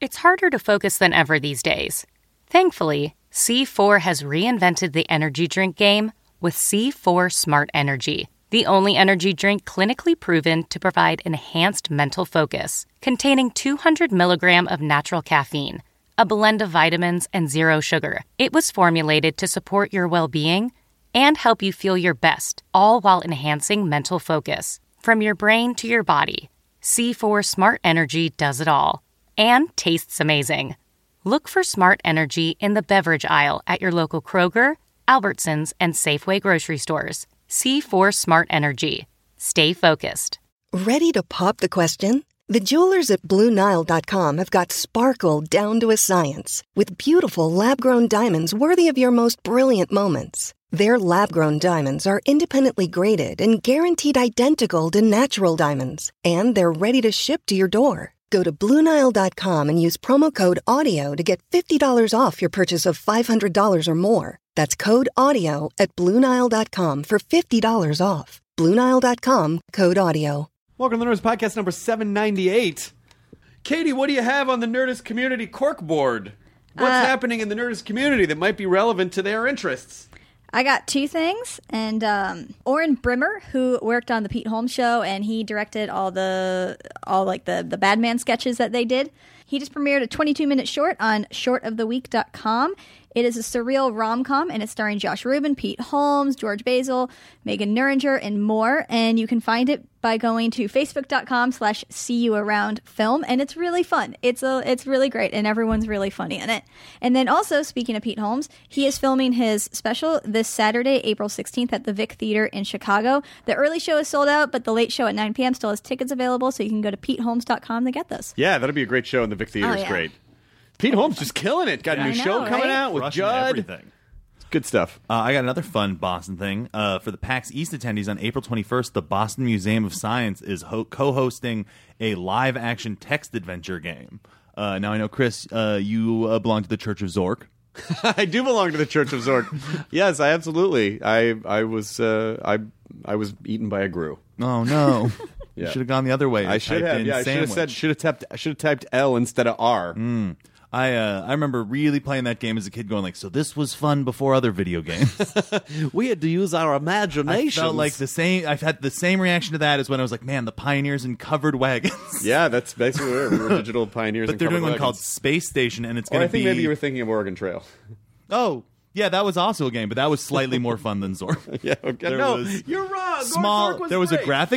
It's harder to focus than ever these days. Thankfully, C4 has reinvented the energy drink game with C4 Smart Energy, the only energy drink clinically proven to provide enhanced mental focus, containing 200 milligrams of natural caffeine, a blend of vitamins, and zero sugar. It was formulated to support your well-being and help you feel your best, all while enhancing mental focus. From your brain to your body, C4 Smart Energy does it all and tastes amazing. Look for Smart Energy in the beverage aisle at your local Kroger, Albertsons, and Safeway grocery stores. C4 Smart Energy. Stay focused. Ready to pop the question? The jewelers at BlueNile.com have got sparkle down to a science with beautiful lab-grown diamonds worthy of your most brilliant moments. Their lab-grown diamonds are independently graded and guaranteed identical to natural diamonds, and they're ready to ship to your door. Go to BlueNile.com and use promo code AUDIO to get $50 off your purchase of $500 or more. That's code AUDIO at BlueNile.com for $50 off. BlueNile.com, code AUDIO. Welcome to the Nerdist Podcast number 798. Katie, what do you have on the Nerdist Community Corkboard? What's happening in the Nerdist community that might be relevant to their interests? I got two things, and Oren Brimmer, who worked on the Pete Holmes Show, and he directed all the Badman sketches that they did. He just premiered a 22-minute short on shortoftheweek.com. It is a surreal rom-com, and it's starring Josh Rubin, Pete Holmes, George Basil, Megan Nuringer, and more. And you can find it by going to facebook.com/seeyouaroundfilm, and it's really fun. It's really great, and everyone's really funny in it. And then also, speaking of Pete Holmes, he is filming his special this Saturday, April 16th at the Vic Theater in Chicago. The early show is sold out, but the late show at 9 p.m. still has tickets available, so you can go to peteholmes.com to get this. Yeah, that'll be a great show, and the Vic Theater is great. Pete Holmes just killing it. Got a new show coming out with Judd. Everything. Good stuff. I got another fun Boston thing. For the PAX East attendees on April 21st, the Boston Museum of Science is co-hosting a live-action text adventure game. Now, I know, Chris, you belong to the Church of Zork. I do belong to the Church of Zork. Yes, I absolutely. I was eaten by a grue. Oh, no. Yeah. You should have gone the other way. I should have. Yeah, I should have typed L instead of R. I remember really playing that game as a kid, going like, "So this was fun before other video games." We had to use our imagination. I felt like the same. I've had the same reaction to that as when I was like, "Man, the pioneers in covered wagons." Yeah, that's basically what we were digital pioneers. But they're doing one called Space Station, and it's going to be. I think maybe you were thinking of Oregon Trail. Oh. Yeah, that was also a game, but that was slightly more fun than Zork. Yeah, okay. You're wrong. There was a graphic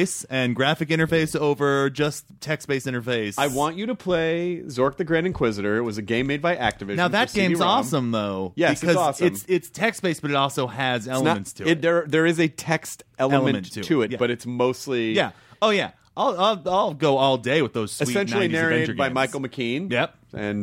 interface over just text-based interface. I want you to play Zork the Grand Inquisitor. It was a game made by Activision. Now that game's awesome, though. Yes, because it's awesome. It's text-based, but it also has elements to it. There is a text element to it, but it's mostly Oh yeah. I'll go all day with those sweet essentially 90s narrated by games. Michael McKean. Yep. And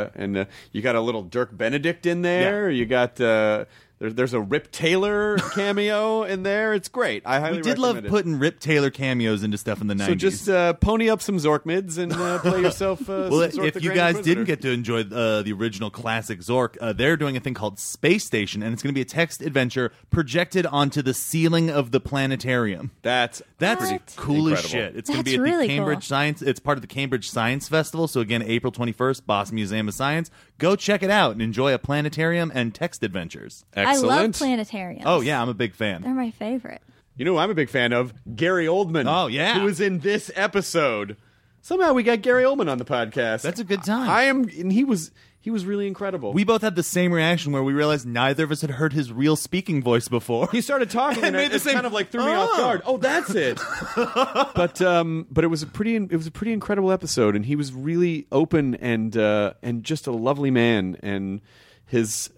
you got a little Dirk Benedict in there. Yeah. You got there's a Rip Taylor cameo in there. It's great. I highly recommend it. We did love putting Rip Taylor cameos into stuff in the 90s. So just pony up some Zork mids and play yourself some Zork if you guys didn't get to enjoy the original classic Zork, they're doing a thing called Space Station, and it's going to be a text adventure projected onto the ceiling of the planetarium. That's cool as shit. It's going to be at the Cambridge Science. It's part of the Cambridge Science Festival. So again, April 21st, Boston Museum of Science. Go check it out and enjoy a planetarium and text adventures. Excellent. I love planetariums. Oh yeah, I'm a big fan. They're my favorite. You know who I'm a big fan of? Gary Oldman. Oh yeah, who was in this episode. Somehow we got Gary Oldman on the podcast. That's a good time. And he was really incredible. We both had the same reaction where we realized neither of us had heard his real speaking voice before. He started talking and it kind of like threw me off guard. Oh, that's it. But it was a pretty incredible episode, and he was really open and just a lovely man. And his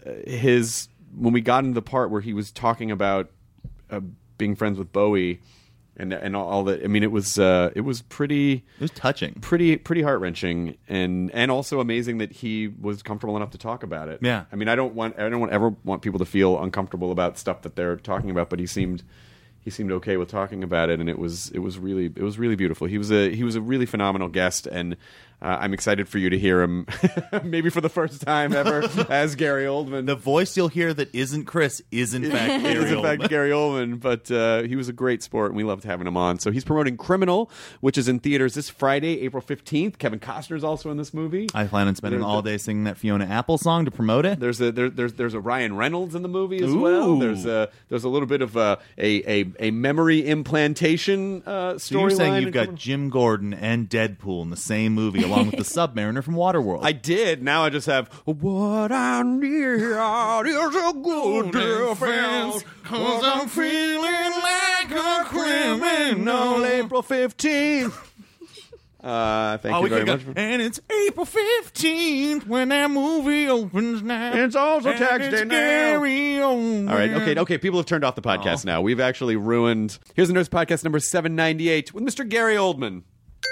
when we got into the part where he was talking about being friends with Bowie. And all that. I mean, it was pretty. It was touching, pretty heart wrenching, and also amazing that he was comfortable enough to talk about it. Yeah. I mean, I don't ever want people to feel uncomfortable about stuff that they're talking about, but he seemed okay with talking about it, and it was really beautiful. He was a really phenomenal guest, and I'm excited for you to hear him, maybe for the first time ever, as Gary Oldman. The voice you'll hear that isn't Chris is in fact Gary is in fact Oldman. Gary Oldman, but he was a great sport, and we loved having him on. So he's promoting Criminal, which is in theaters this Friday, April 15th. Kevin Costner's also in this movie. I plan on spending all day singing that Fiona Apple song to promote it. There's a Ryan Reynolds in the movie as well. There's a little bit of a memory implantation storyline. So you're saying you've got Jim Gordon and Deadpool in the same movie, along with the Submariner from Waterworld. I did. Now I just have what I need is a good defense, 'cause I'm feeling like a criminal. April 15th. Thank you very much. And it's April 15th when that movie opens now. It's also tax day now. All right, okay. People have turned off the podcast now. We've actually ruined. Here's the Nerdist Podcast number 798 with Mr. Gary Oldman.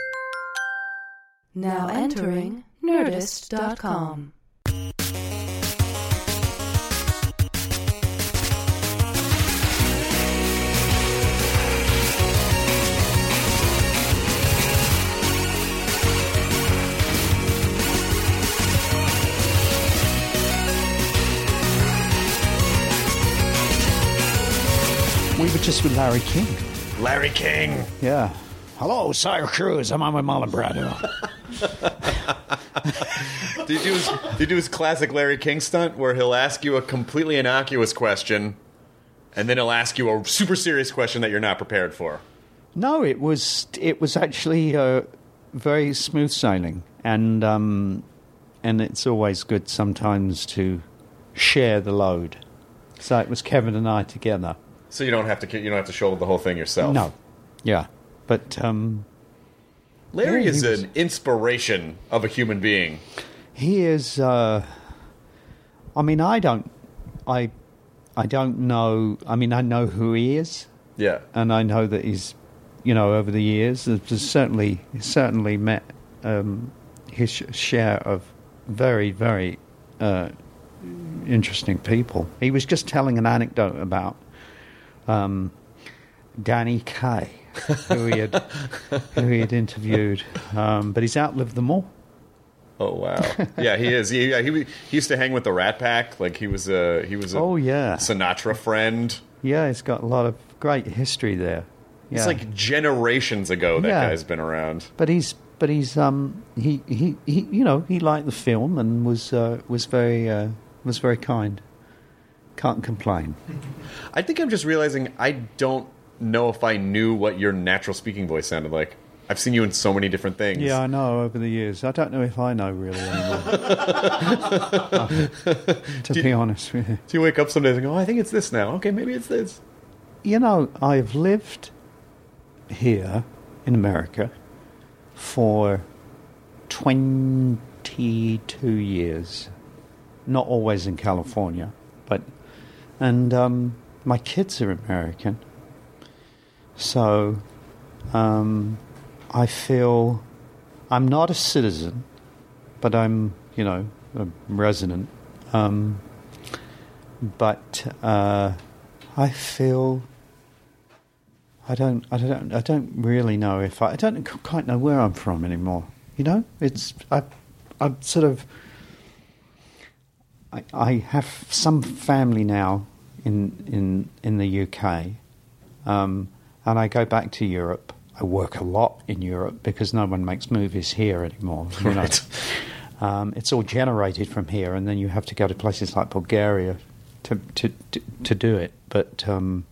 Now entering Nerdist.com. We were just with Larry King. Larry King. Yeah. Hello, Sire Cruz. I'm on with Marlon Brando. Did you do his classic Larry King stunt where he'll ask you a completely innocuous question and then he'll ask you a super serious question that you're not prepared for? No, it was actually very smooth sailing, and it's always good sometimes to share the load. So it was Kevin and I together. So you don't have to shoulder the whole thing yourself. No, yeah, but Larry yeah, is an inspiration of a human being. He is. I mean, I don't know. I mean, I know who he is. Yeah, and I know that he's, over the years, there's certainly met his share of very, very interesting people. He was just telling an anecdote about Danny Kaye, who he had interviewed, but he's outlived them all. Oh wow! Yeah, he is. He used to hang with the Rat Pack. Like he was a Sinatra friend. Yeah, he's got a lot of great history there. Yeah. It's like generations ago that guy's been around. But he liked the film and was very kind. Can't complain. I think I'm just realizing I don't know if I knew what your natural speaking voice sounded like. I've seen you in so many different things. Yeah, I know over the years. I don't know if I know really anymore. To be honest with you. Do you wake up some days and go, I think it's this now. Okay, maybe it's this. I've lived here in America for 22 years. Not always in California, and my kids are American. So I feel I'm not a citizen, but I'm, a resident. But I feel I don't really know if I don't quite know where I'm from anymore. I'm sort of. I have some family now in the UK, and I go back to Europe. I work a lot in Europe because no one makes movies here anymore. Right. It's all generated from here, and then you have to go to places like Bulgaria to do it. But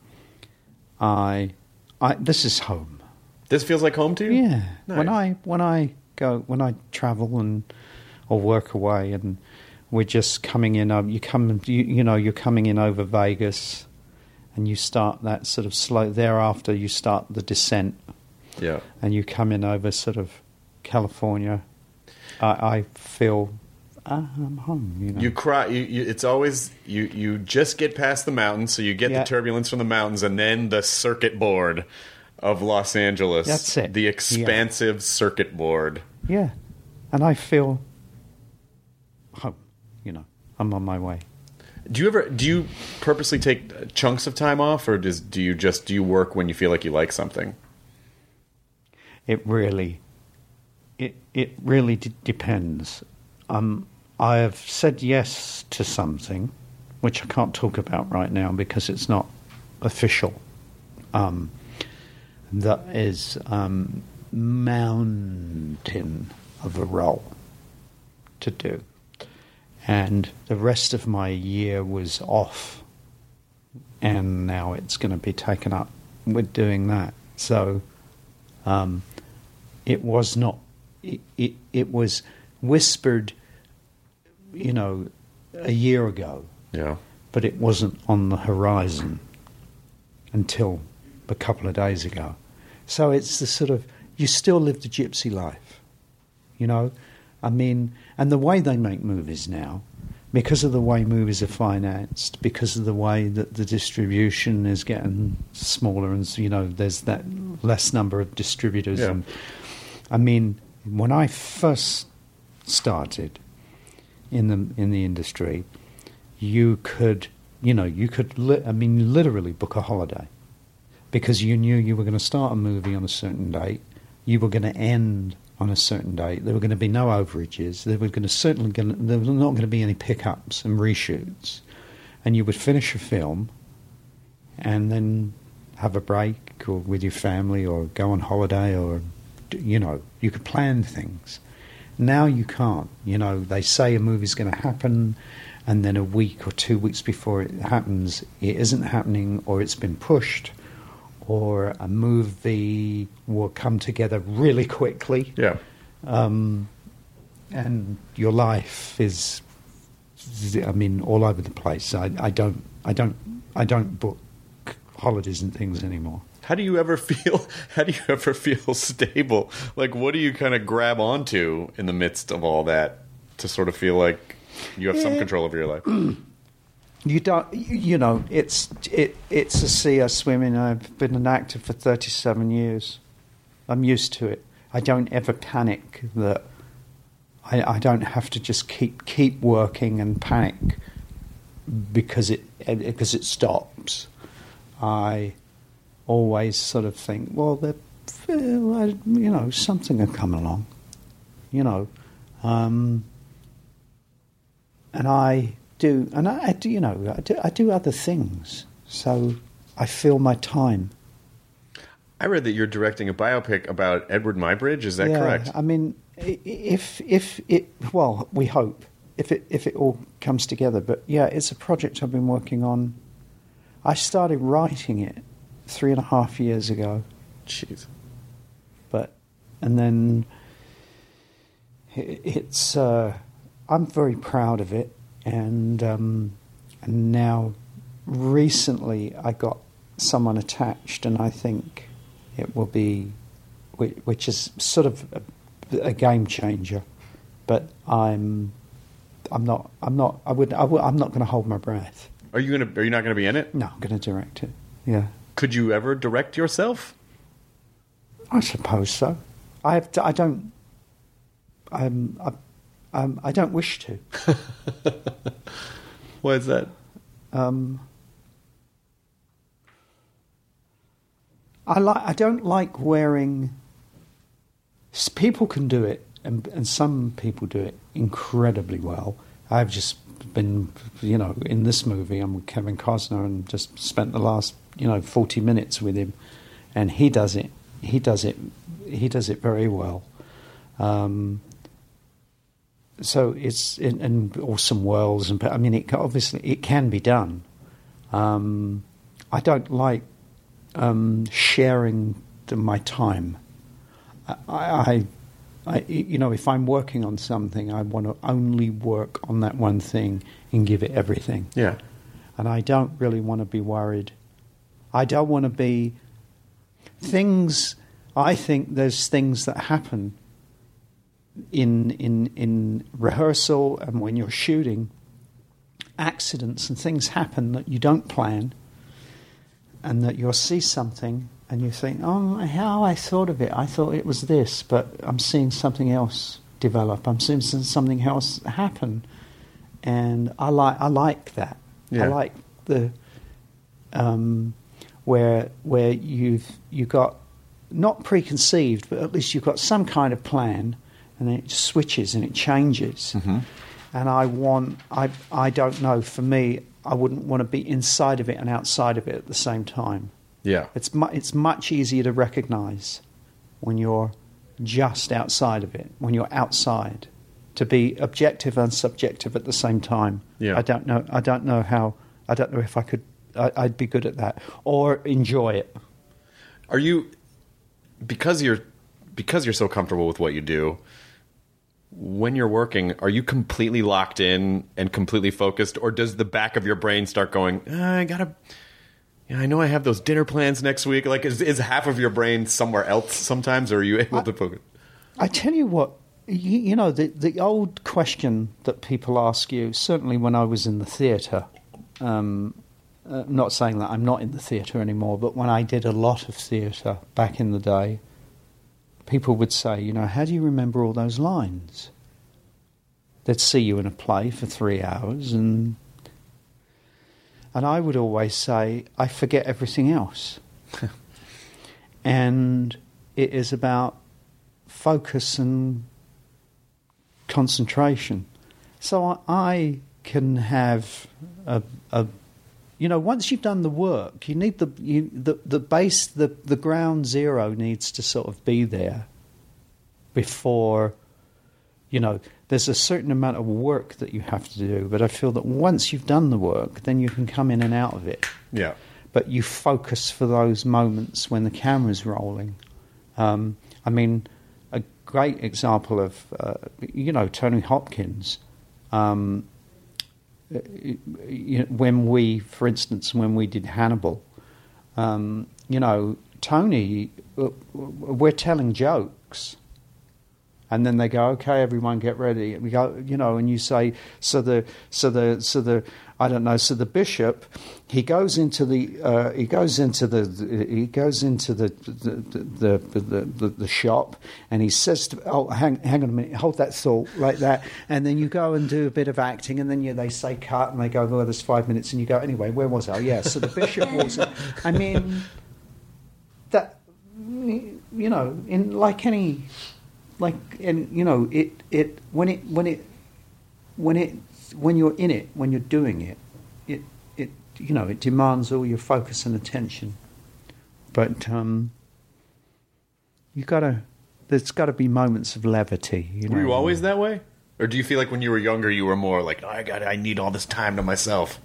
this is home. This feels like home to you? Yeah. Nice. When I travel or work away, and we're just coming in. You're coming in over Vegas, and you start that sort of slow. Thereafter, you start the descent. Yeah. And you come in over sort of California. I feel I'm home. You cry. It's always you just get past the mountains, so you get the turbulence from the mountains, and then the circuit board of Los Angeles. That's it. The expansive circuit board. Yeah, and I feel home. I'm on my way. Do you purposely take chunks of time off, or do you work when you feel like you like something? It really it really depends. I have said yes to something, which I can't talk about right now because it's not official. That is mountain of a role to do. And the rest of my year was off. And now it's going to be taken up with doing that. So it was not... It was whispered, a year ago. Yeah. But it wasn't on the horizon until a couple of days ago. So it's the sort of... You still live the gypsy life, I mean, and the way they make movies now, because of the way movies are financed, because of the way that the distribution is getting smaller and, there's that less number of distributors. Yeah. And I mean, when I first started in the industry, you could literally book a holiday because you knew you were going to start a movie on a certain date, you were going to end on a certain date. There were going to be no overages. There were not going to be any pickups and reshoots, and you would finish a film, and then have a break, or with your family, or go on holiday, or you could plan things. Now you can't. They say a movie's going to happen, and then a week or 2 weeks before it happens, it isn't happening, or it's been pushed. Or a movie will come together really quickly. Yeah. And your life is, all over the place. I don't book holidays and things anymore. How do you ever feel stable? Like, what do you kind of grab onto in the midst of all that to sort of feel like you have some control over your life? You don't, it's a sea I swim in. I've been an actor for 37 years. I'm used to it. I don't ever panic that I don't have to just keep working and panic because it stops. I always sort of think, something will come along, and I do other things, so I fill my time. I read that you're directing a biopic about Edward Muybridge. Is that correct? I mean, if it, we hope if it all comes together. But yeah, it's a project I've been working on. I started writing it 3.5 years ago. Jeez. And then it's. I'm very proud of it. And now, recently, I got someone attached, and I think it will be, which is sort of a game changer. But I'm not going to hold my breath. Are you not going to be in it? No, I'm going to direct it. Yeah. Could you ever direct yourself? I suppose so. I don't wish to. Why is that? I don't like wearing. People can do it, and some people do it incredibly well. I've just been, in this movie, I'm with Kevin Costner, and just spent the last, 40 minutes with him, and he does it. He does it very well. So it's in awesome worlds, and it can be done. I don't like sharing my time. If I'm working on something, I want to only work on that one thing and give it everything. Yeah. And I don't really want to be worried. I don't want to be things. I think there's things that happen in rehearsal and when you're shooting, accidents and things happen that you don't plan, and that you'll see something and you think, oh, how I thought of it. I thought it was this, but I'm seeing something else develop. I'm seeing something else happen, and I like that. Yeah. I like the where you got not preconceived, but at least you've got some kind of plan, and it switches and it changes. Mm-hmm. And I don't know, for me, I wouldn't want to be inside of it and outside of it at the same time. Yeah. It's much easier to recognise when you're just outside of it, when you're outside, to be objective and subjective at the same time. Yeah. I don't know if I could. I'd be good at that or enjoy it. Are you, because you're so comfortable with what you do, when you're working, are you completely locked in and completely focused, or does the back of your brain start going, I know I have those dinner plans next week? Like, is half of your brain somewhere else sometimes, or are you able to focus? I tell you what, you know, the old question that people ask you, certainly when I was in the theatre, not saying that I'm not in the theatre anymore, but when I did a lot of theatre back in the day, people would say, you know, how do you remember all those lines? They'd see you in a play for 3 hours, and I would always say, I forget everything else. And it is about focus and concentration. So I can have a you know, once you've done the work, you need the base, the ground zero needs to sort of be there before, you know, there's a certain amount of work that you have to do. But I feel that once you've done the work, then you can come in and out of it. Yeah. But you focus for those moments when the camera's rolling. I mean, a great example of, you know, Tony Hopkins. You know, when we did Hannibal, you know, Tony, we're telling jokes, and then they go, okay, everyone get ready. And we go, you know, and you say, so the bishop, he goes into the shop, and he says to, oh, hang on a minute, hold that thought, like that, and then you go and do a bit of acting, and then they say cut, and they go, oh, there's 5 minutes, and you go, anyway, where was I? Oh, yeah, so the bishop walks in. I mean, that, you know, in like any, like, and you know, when you're in it, when you're doing it, you know, it demands all your focus and attention. But there's got to be moments of levity. You know? Were you always that way, or do you feel like when you were younger you were more like, oh, I need all this time to myself?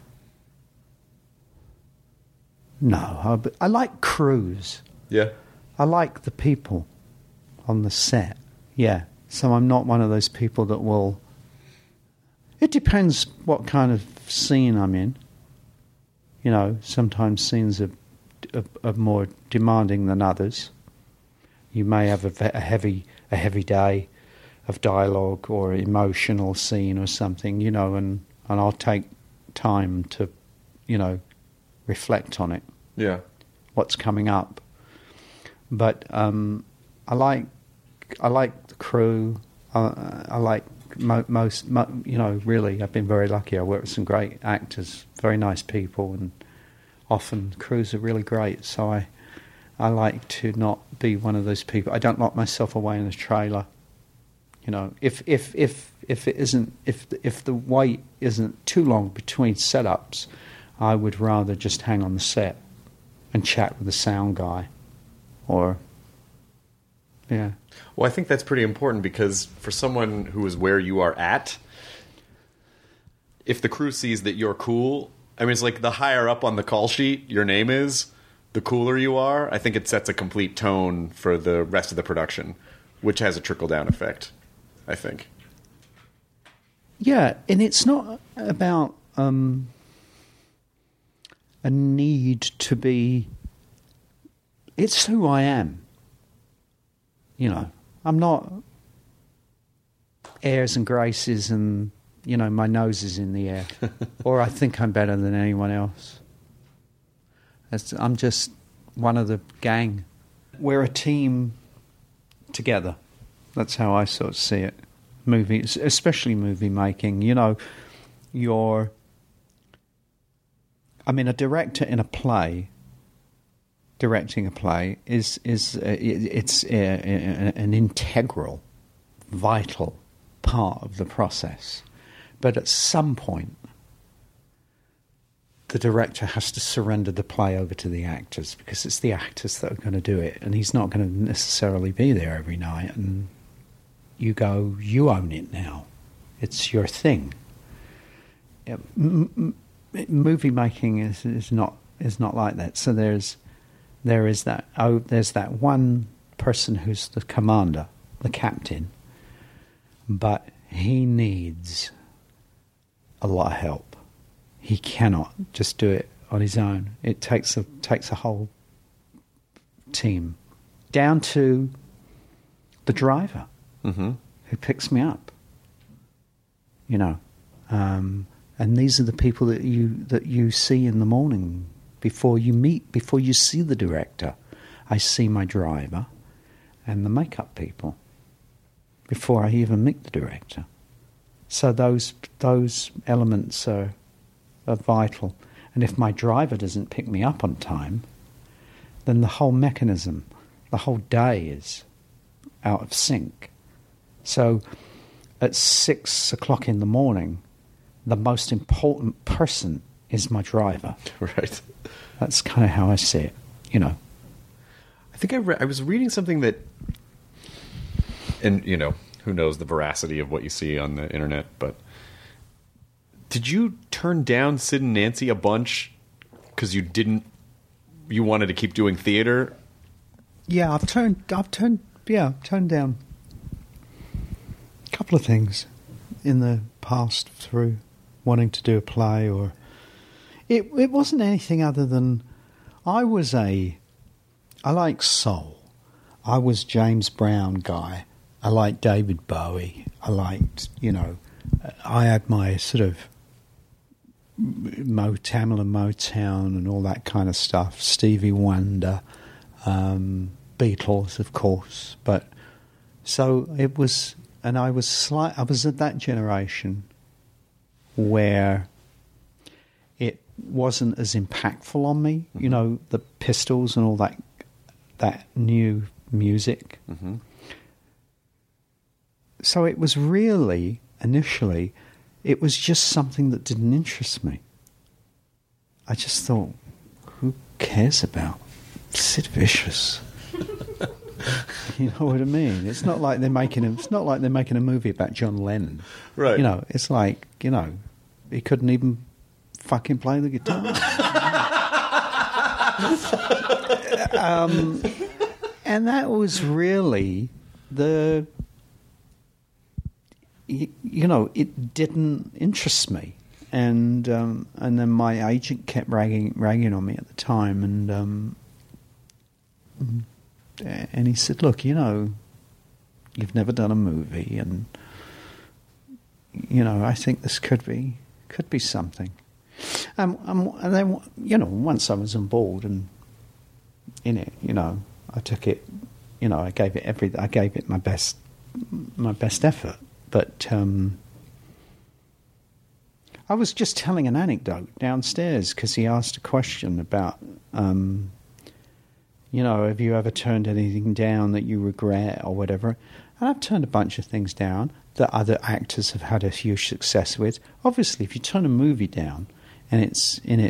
No, I like crews. Yeah. I like the people on the set. Yeah. So I'm not one of those people that will. It depends what kind of scene I'm in. You know, sometimes scenes are more demanding than others. You may have a heavy day of dialogue or emotional scene or something, you know, and I'll take time to, you know, reflect on it. Yeah. What's coming up. But I like the crew. I like most, you know, really, I've been very lucky. I work with some great actors, very nice people, and often crews are really great. So I like to not be one of those people. I don't lock myself away in a trailer. You know, if the wait isn't too long between setups, I would rather just hang on the set and chat with the sound guy, or yeah. Well, I think that's pretty important, because for someone who is where you are at, if the crew sees that you're cool, I mean, it's like the higher up on the call sheet your name is, the cooler you are. I think it sets a complete tone for the rest of the production, which has a trickle-down effect, I think. Yeah, and it's not about a need to be... It's who I am. You know, I'm not airs and graces and, you know, my nose is in the air. Or I think I'm better than anyone else. I'm just one of the gang. We're a team together. That's how I sort of see it. Movies, especially movie making. You know, a director in a play... Directing a play is an integral vital part of the process. But at some point, the director has to surrender the play over to the actors, because it's the actors that are going to do it, and he's not going to necessarily be there every night. And you go, you own it now. It's your thing. Movie making is not like that. So there's that one person who's the commander, the captain, but he needs a lot of help. He cannot just do it on his own. It takes a whole team, down to the driver who picks me up. You know, and these are the people that you see in the morning before you see the director. I see my driver and the makeup people before I even meet the director. So those elements are vital. And if my driver doesn't pick me up on time, then the whole mechanism, the whole day is out of sync. So at 6 o'clock in the morning, the most important person is my driver. Right. That's kind of how I see it, you know. I think I was reading something that, and, you know, who knows the veracity of what you see on the internet, but did you turn down Sid and Nancy a bunch because you wanted to keep doing theater? Yeah, I've turned down a couple of things in the past through wanting to do a play, or it wasn't anything other than I like soul. I was James Brown guy. I liked David Bowie. I liked, you know, I had my sort of Tamla Motown and all that kind of stuff. Stevie Wonder, Beatles, of course. But so it was, and I was at that generation where it wasn't as impactful on me. You know, the Pistols and all that new music. Mm-hmm. So it was really, initially, it was just something that didn't interest me. I just thought, who cares about Sid Vicious? You know what I mean? It's not like they're making a movie about John Lennon. Right. You know, it's like, you know, he couldn't even fucking play the guitar. And that was really the... You know, it didn't interest me, and then my agent kept ragging on me at the time, and he said, "Look, you know, you've never done a movie, and you know, I think this could be something." And then, you know, once I was on board and in it, you know, I took it, you know, I gave it my best effort. But I was just telling an anecdote downstairs because he asked a question about, you know, have you ever turned anything down that you regret or whatever? And I've turned a bunch of things down that other actors have had a huge success with. Obviously, if you turn a movie down and it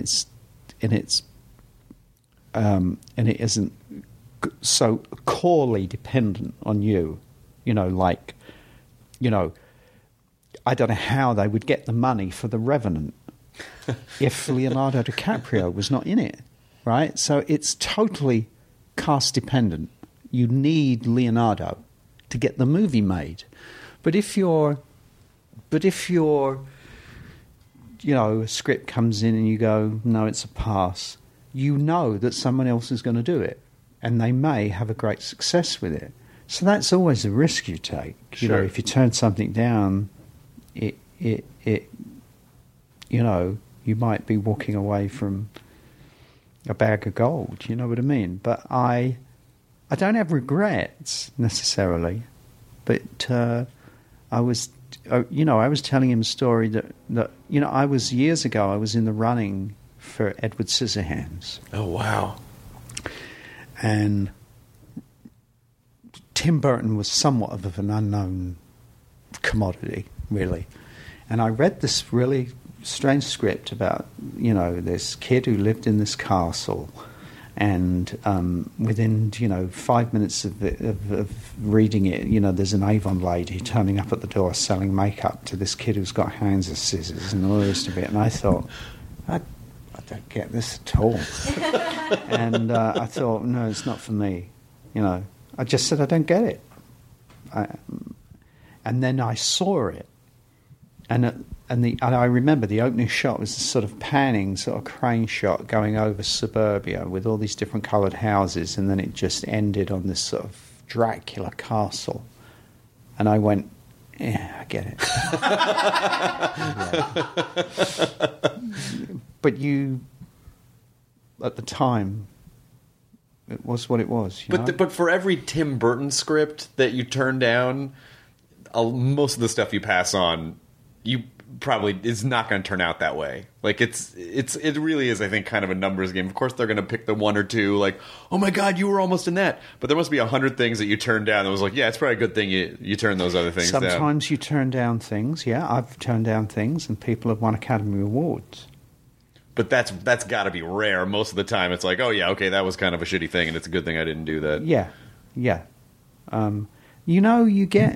isn't so corely dependent on you, you know, like. You know, I don't know how they would get the money for The Revenant if Leonardo DiCaprio was not in it, right? So it's totally cast dependent. You need Leonardo to get the movie made. But if your, you know, a script comes in and you go, no, it's a pass, you know that someone else is going to do it, and they may have a great success with it. So that's always a risk you take. You know, if you turn something down, it you know, you might be walking away from a bag of gold. You know what I mean? But I don't have regrets necessarily. But I was telling him a story that you know, years ago I was in the running for Edward Scissorhands. Oh wow! And Tim Burton was somewhat of an unknown commodity, really. And I read this really strange script about, this kid who lived in this castle, and within 5 minutes of reading it, there's an Avon lady turning up at the door selling makeup to this kid who's got hands of scissors and all the rest of it. And I thought, I don't get this at all. And I thought, no, it's not for me. I just said I don't get it. And then I saw it, and I remember the opening shot was this sort of panning, sort of crane shot going over suburbia with all these different coloured houses, and then it just ended on this sort of Dracula castle. And I went, yeah, I get it. But at the time, it was what it was. But for every Tim Burton script that you turn down, most of the stuff you pass on, you probably is not going to turn out that way. Like it really is, I think, kind of a numbers game. Of course, they're going to pick the one or two, like, oh my God, you were almost in that. But there must be 100 things that you turned down that was like, yeah, it's probably a good thing you turned those other things down. Sometimes you turn down things. Yeah, I've turned down things, and people have won Academy Awards. But that's got to be rare. Most of the time, it's like, oh yeah, okay, that was kind of a shitty thing, and it's a good thing I didn't do that. Yeah. You get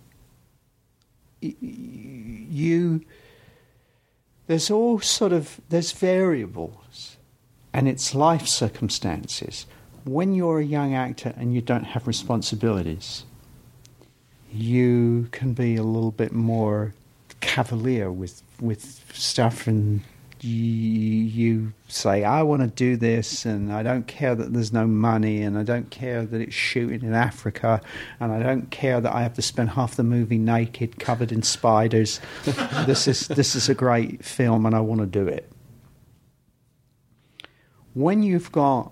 there's variables, and it's life circumstances. When you're a young actor and you don't have responsibilities, you can be a little bit more cavalier with stuff, and you say, I want to do this, and I don't care that there's no money, and I don't care that it's shooting in Africa, and I don't care that I have to spend half the movie naked, covered in spiders. This is a great film, and I want to do it. When you've got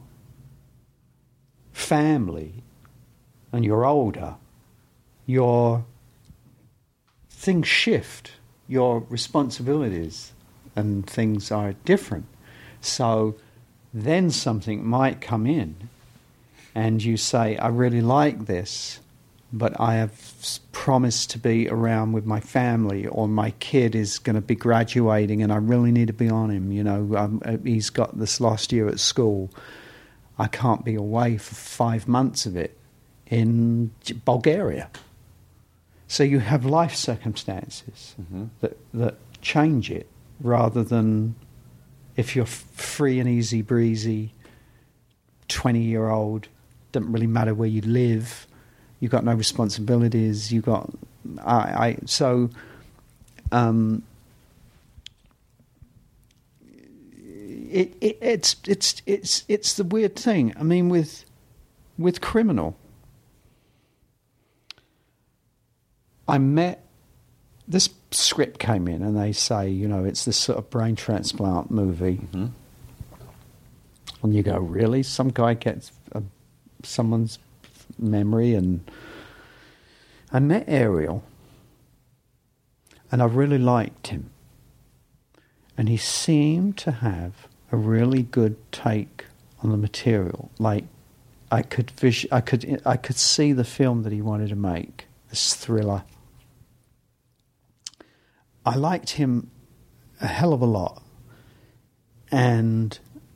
family and you're older, your things shift, your responsibilities and things are different. So then something might come in and you say, I really like this, but I have promised to be around with my family, or my kid is going to be graduating and I really need to be on him. He's got this last year at school. I can't be away for 5 months of it in Bulgaria. So you have life circumstances that change it, rather than if you're free and easy breezy, 20-year-old, doesn't really matter where you live, you've got no responsibilities, you've got it's the weird thing. I mean, with Criminal, I met. This script came in and they say, it's this sort of brain transplant movie. Mm-hmm. And you go, really? Some guy gets someone's memory? And I met Ariel, and I really liked him. And he seemed to have a really good take on the material. Like, I could see the film that he wanted to make, this thriller. I liked him a hell of a lot, and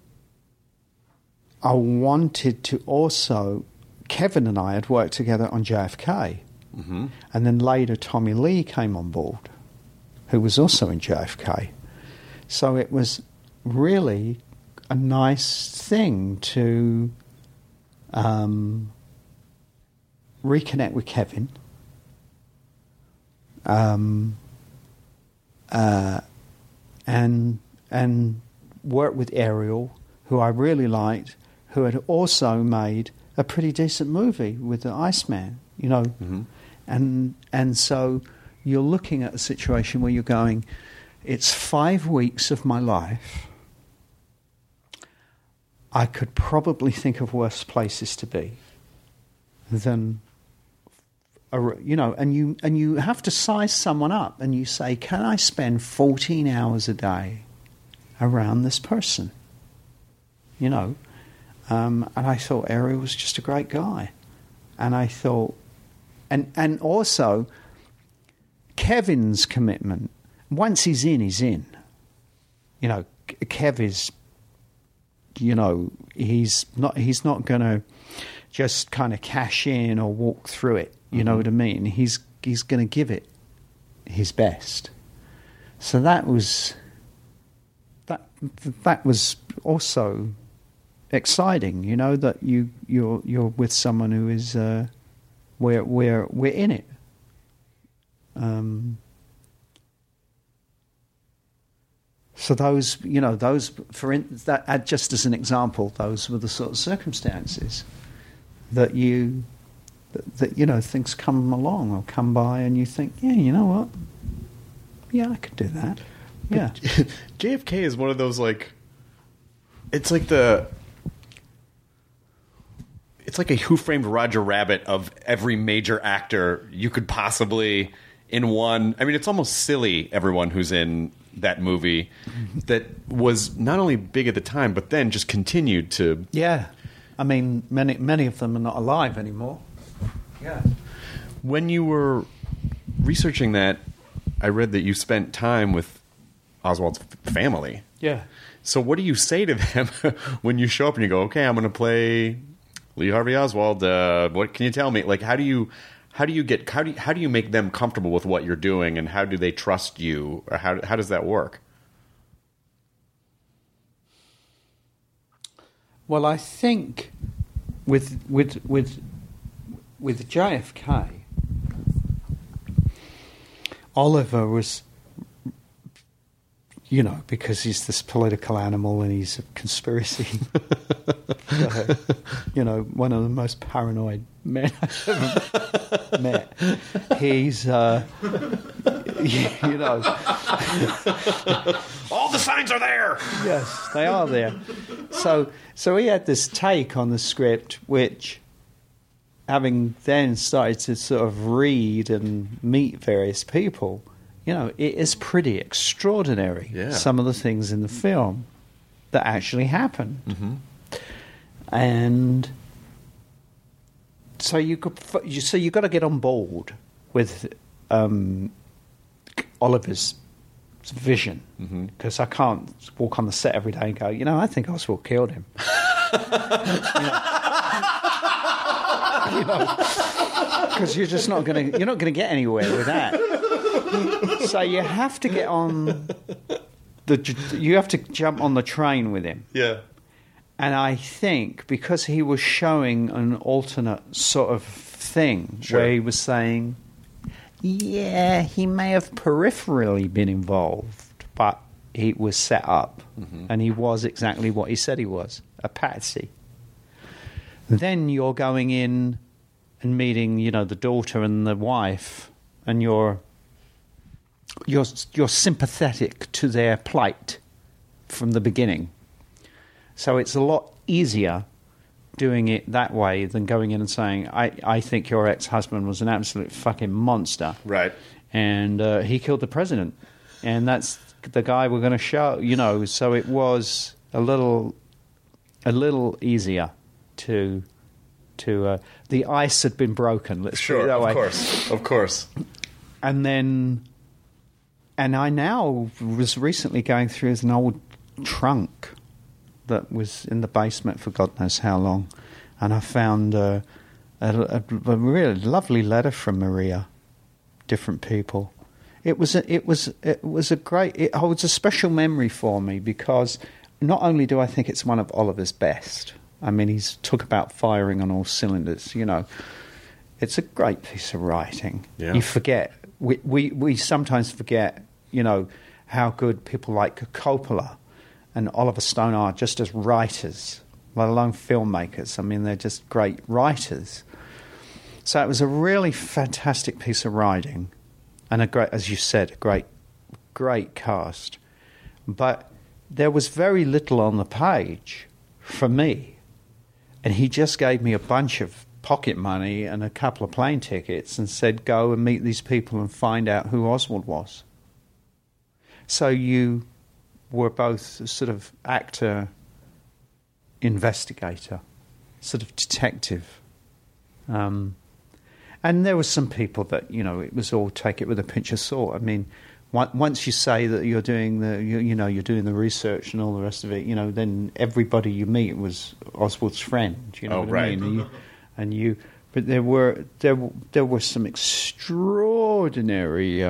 I wanted to also. Kevin and I had worked together on JFK, and then later Tommy Lee came on board, who was also in JFK. So it was really a nice thing to reconnect with Kevin. And work with Ariel, who I really liked, who had also made a pretty decent movie with the Iceman, and so you're looking at a situation where you're going, it's 5 weeks of my life. I could probably think of worse places to be than. And you have to size someone up, and you say, can I spend 14 hours a day around this person? And I thought Ariel was just a great guy. And I thought, and also, Kevin's commitment, once he's in, he's in. You know, Kev is, you know, he's not going to just kind of cash in or walk through it. You know what I mean? He's going to give it his best. So that was also exciting. You know, that you're with someone who is we're in it. So those, you know, just as an example, those were the sort of circumstances that you know, things come along or come by, and you think, yeah, you know what, yeah, I could do that. Yeah, JFK is one of those, like, it's like a Who Framed Roger Rabbit of every major actor you could possibly in one. I mean, it's almost silly, everyone who's in that movie that was not only big at the time, but then just continued to. Yeah. I mean, many of them are not alive anymore. Yeah. When you were researching that, I read that you spent time with Oswald's family. Yeah. So what do you say to them when you show up and you go, okay, I'm going to play Lee Harvey Oswald? What can you tell me? Like, how do you make them comfortable with what you're doing, and how do they trust you? Or how does that work? Well, I think with JFK, Oliver was, you know, because he's this political animal and he's a conspiracy, you know, one of the most paranoid men I've ever met. He's, you know, all the signs are there. Yes, they are there. So he had this take on the script, which, having then started to sort of read and meet various people, you know, it is pretty extraordinary, some of the things in the film that actually happened. Mm-hmm. And so you got to get on board with Oliver's vision, because I can't walk on the set every day and go, you know, I think Oswald killed him. You know, because you're just not going to get anywhere with that. So you have to get on you have to jump on the train with him. Yeah. And I think because he was showing an alternate sort of thing, where he was saying, yeah, he may have peripherally been involved, but he was set up, and he was exactly what he said he was, a patsy. Then you're going in and meeting, you know, the daughter and the wife, and you're sympathetic to their plight from the beginning. So it's a lot easier doing it that way than going in and saying, I think your ex-husband was an absolute fucking monster. Right. And he killed the president. And that's the guy we're going to show, you know. So it was a little easier to the ice had been broken, let's put it that way. Of course. And I now was recently going through an old trunk that was in the basement for God knows how long, and I found a really lovely letter from Maria, different people. It holds a special memory for me, because not only do I think it's one of Oliver's best, I mean, he's talk about firing on all cylinders, you know, it's a great piece of writing. Yeah. You forget, we sometimes forget, you know, how good people like Coppola and Oliver Stone are just as writers, let alone filmmakers. I mean, they're just great writers. So it was a really fantastic piece of writing, and a great, as you said, a great cast. But there was very little on the page for me, and he just gave me a bunch of pocket money and a couple of plane tickets and said, go and meet these people and find out who Oswald was. So you were both sort of actor, investigator, sort of detective. And And there were some people that, it was all take it with a pinch of salt. I mean, once you say that you're doing you're doing the research and all the rest of it, then everybody you meet was Oswald's friend. You know what I mean? But there were some extraordinary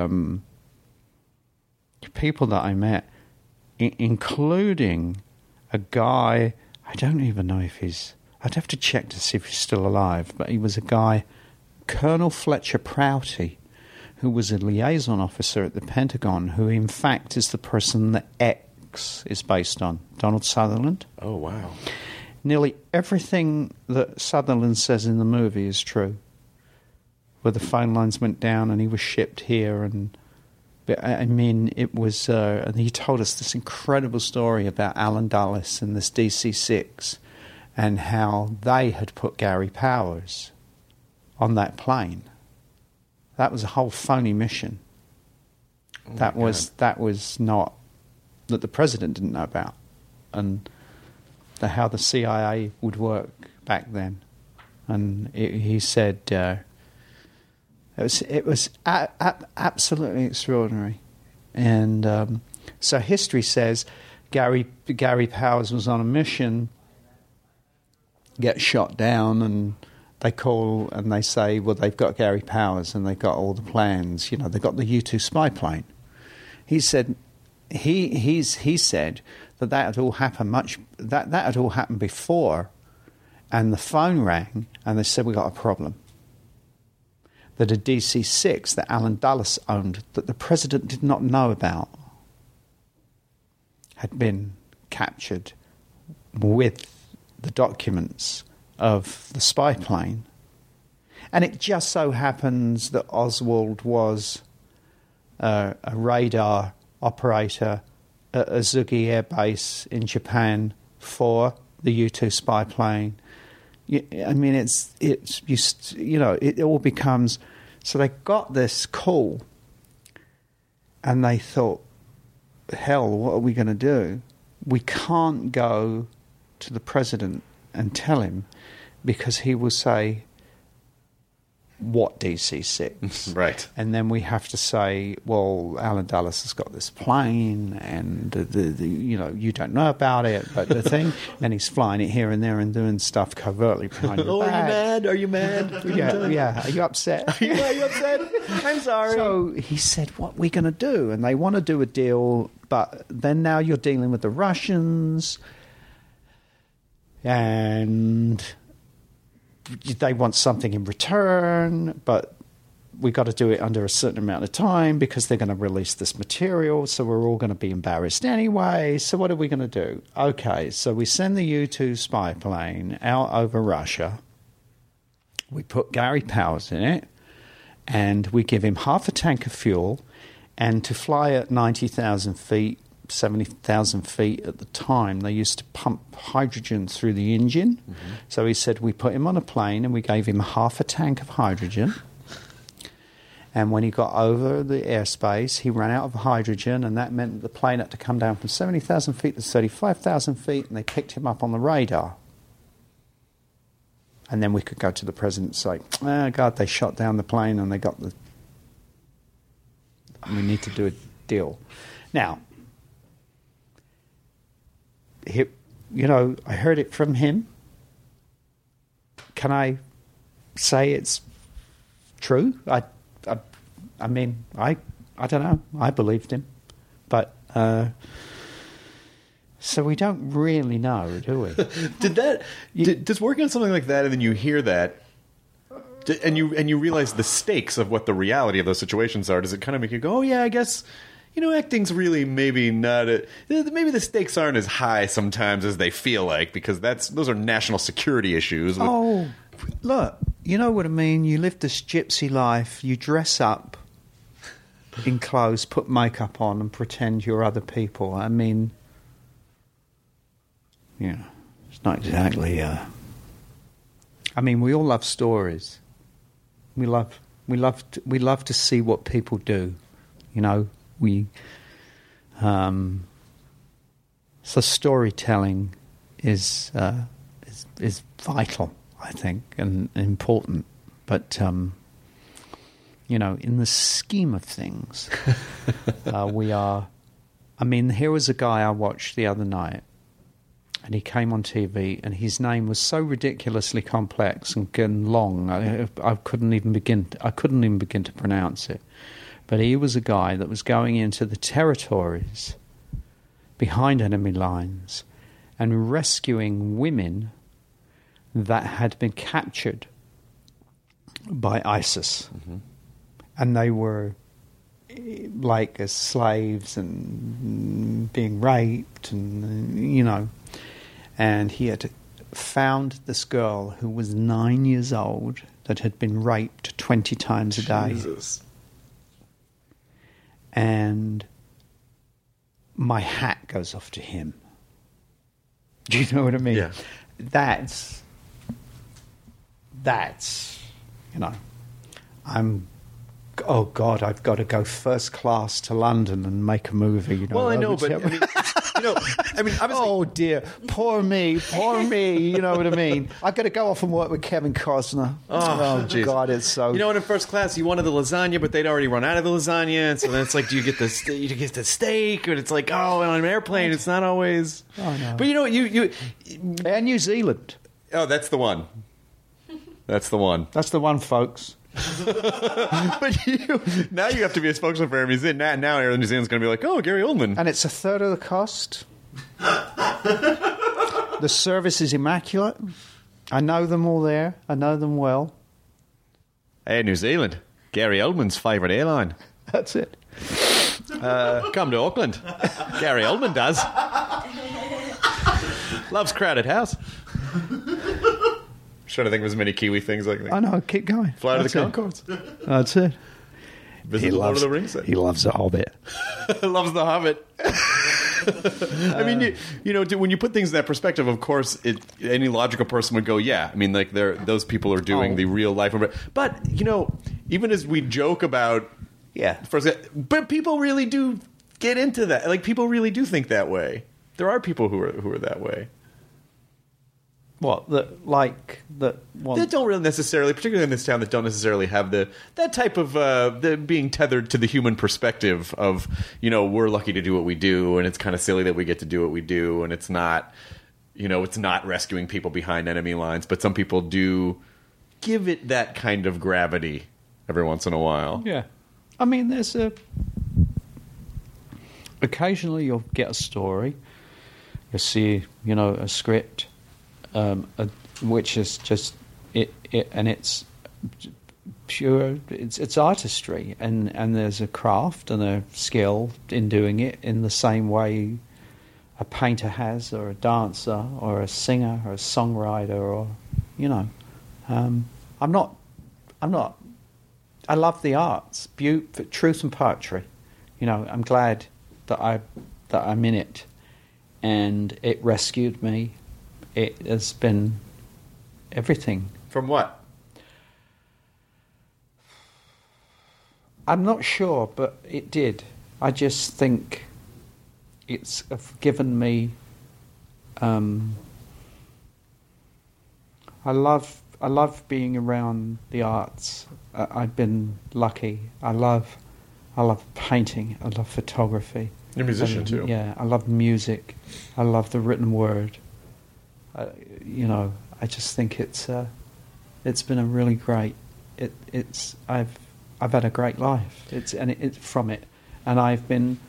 people that I met, including a guy. I don't even know if I'd have to check to see if he's still alive. But he was a guy, Colonel Fletcher Prouty, who was a liaison officer at the Pentagon, who in fact is the person that X is based on, Donald Sutherland. Oh, wow. Nearly everything that Sutherland says in the movie is true. Where the phone lines went down and he was shipped here. It was... and he told us this incredible story about Alan Dulles and this DC-6 and how they had put Gary Powers on that plane. That was a whole phony mission. That was not... that the president didn't know about. And how the CIA would work back then. And he said... It was absolutely extraordinary. And so history says Gary Powers was on a mission, gets shot down, and they call and they say, well, they've got Gary Powers and they've got all the plans. They've got the U-2 spy plane. He said he said that had all happened that had all happened before, and the phone rang and they said, we got a problem. That a DC-6 that Alan Dulles owned, that the president did not know about, had been captured with the documents of the spy plane. And it just so happens that Oswald was a radar operator at Azugi Air Base in Japan for the U-2 spy plane. I mean, it all becomes... So they got this call and they thought, hell, what are we going to do? We can't go to the president and tell him because he will say, what DC-6? Right. And then we have to say, well, Alan Dulles has got this plane and, you don't know about it, but the thing, and he's flying it here and there and doing stuff covertly behind your back. Are you mad? Yeah. Are you upset? Are you upset? I'm sorry. So he said, what are we going to do? And they want to do a deal, but then now you're dealing with the Russians and... they want something in return, but we got to do it under a certain amount of time because they're going to release this material, so we're all going to be embarrassed anyway. So what are we going to do? Okay, so we send the U-2 spy plane out over Russia. We put Gary Powers in it, and we give him half a tank of fuel, and to fly at 90,000 feet, 70,000 feet at the time, they used to pump hydrogen through the engine. Mm-hmm. So he said we put him on a plane and we gave him half a tank of hydrogen. And when he got over the airspace, he ran out of hydrogen, and that meant that the plane had to come down from 70,000 feet to 35,000 feet, and they picked him up on the radar. And then we could go to the president and say, oh, God, they shot down the plane and they got the... We need to do a deal. Now... I heard it from him. Can I say it's true? I mean, I don't know. I believed him, but so we don't really know, do we? Does working on something like that, and then you hear that, and you realize the stakes of what the reality of those situations are? Does it kind of make you go, "Oh yeah, I guess"? Acting's really maybe not... maybe the stakes aren't as high sometimes as they feel like, because those are national security issues. Oh, look, you know what I mean? You live this gypsy life, you dress up in clothes, put makeup on and pretend you're other people. I mean, it's not exactly... I mean, we all love stories. We love to see what people do, So storytelling is vital, I think, and important. But in the scheme of things, we are. I mean, here was a guy I watched the other night, and he came on TV, and his name was so ridiculously complex and long. I couldn't even begin to pronounce it. But he was a guy that was going into the territories behind enemy lines and rescuing women that had been captured by ISIS. Mm-hmm. And they were like as slaves and being raped and, And he had found this girl who was 9 years old that had been raped 20 times a day. Jesus. And my hat goes off to him. Do you know what I mean? Yeah. That's oh God, I've got to go first class to London and make a movie. Well, I know, but obviously, oh dear, poor me. You know what I mean? I've got to go off and work with Kevin Costner. Oh geez. God, it's so. In first class, you wanted the lasagna, but they'd already run out of the lasagna, and so then it's like, do you get the steak? And it's like, on an airplane, it's not always. Oh no. But you Air New Zealand. Oh, that's the one. That's the one. That's the one, folks. But now you have to be a spokesman for Air New Zealand. Now Air New Zealand's going to be like, oh, Gary Oldman. And it's a third of the cost. The service is immaculate. I know them all there. I know them well. Air New Zealand, Gary Oldman's favourite airline. That's it. Come to Auckland. Gary Oldman does. Loves crowded house. Trying to think of as many Kiwi things like that. I know, keep going. Fly to the Concords. That's it. Visit the Lord of the Rings. He loves The Hobbit. Loves The Hobbit. I mean, when you put things in that perspective, of course, any logical person would go, yeah. I mean, like those people are doing the real life of it. But, even as we joke about, but people really do get into that. Like, people really do think that way. There are people who are that way. What that don't really necessarily, particularly in this town, that don't necessarily have that type of the being tethered to the human perspective of we're lucky to do what we do, and it's kind of silly that we get to do what we do, and it's not it's not rescuing people behind enemy lines, but some people do give it that kind of gravity every once in a while. Yeah, I mean, there's occasionally you'll get a story, you'll see a script. Which is just it, and it's pure. It's artistry, and there's a craft and a skill in doing it in the same way a painter has, or a dancer, or a singer, or a songwriter, or I'm not. I love the arts, truth and poetry. I'm glad that I'm in it, and it rescued me. It has been everything. From what? I'm not sure, but it did. I just think it's given me. I love being around the arts. I've been lucky. I love painting. I love photography. You're a musician too. Yeah, I love music. I love the written word. I just think it's been a really great. I've had a great life. It's from it, and I have been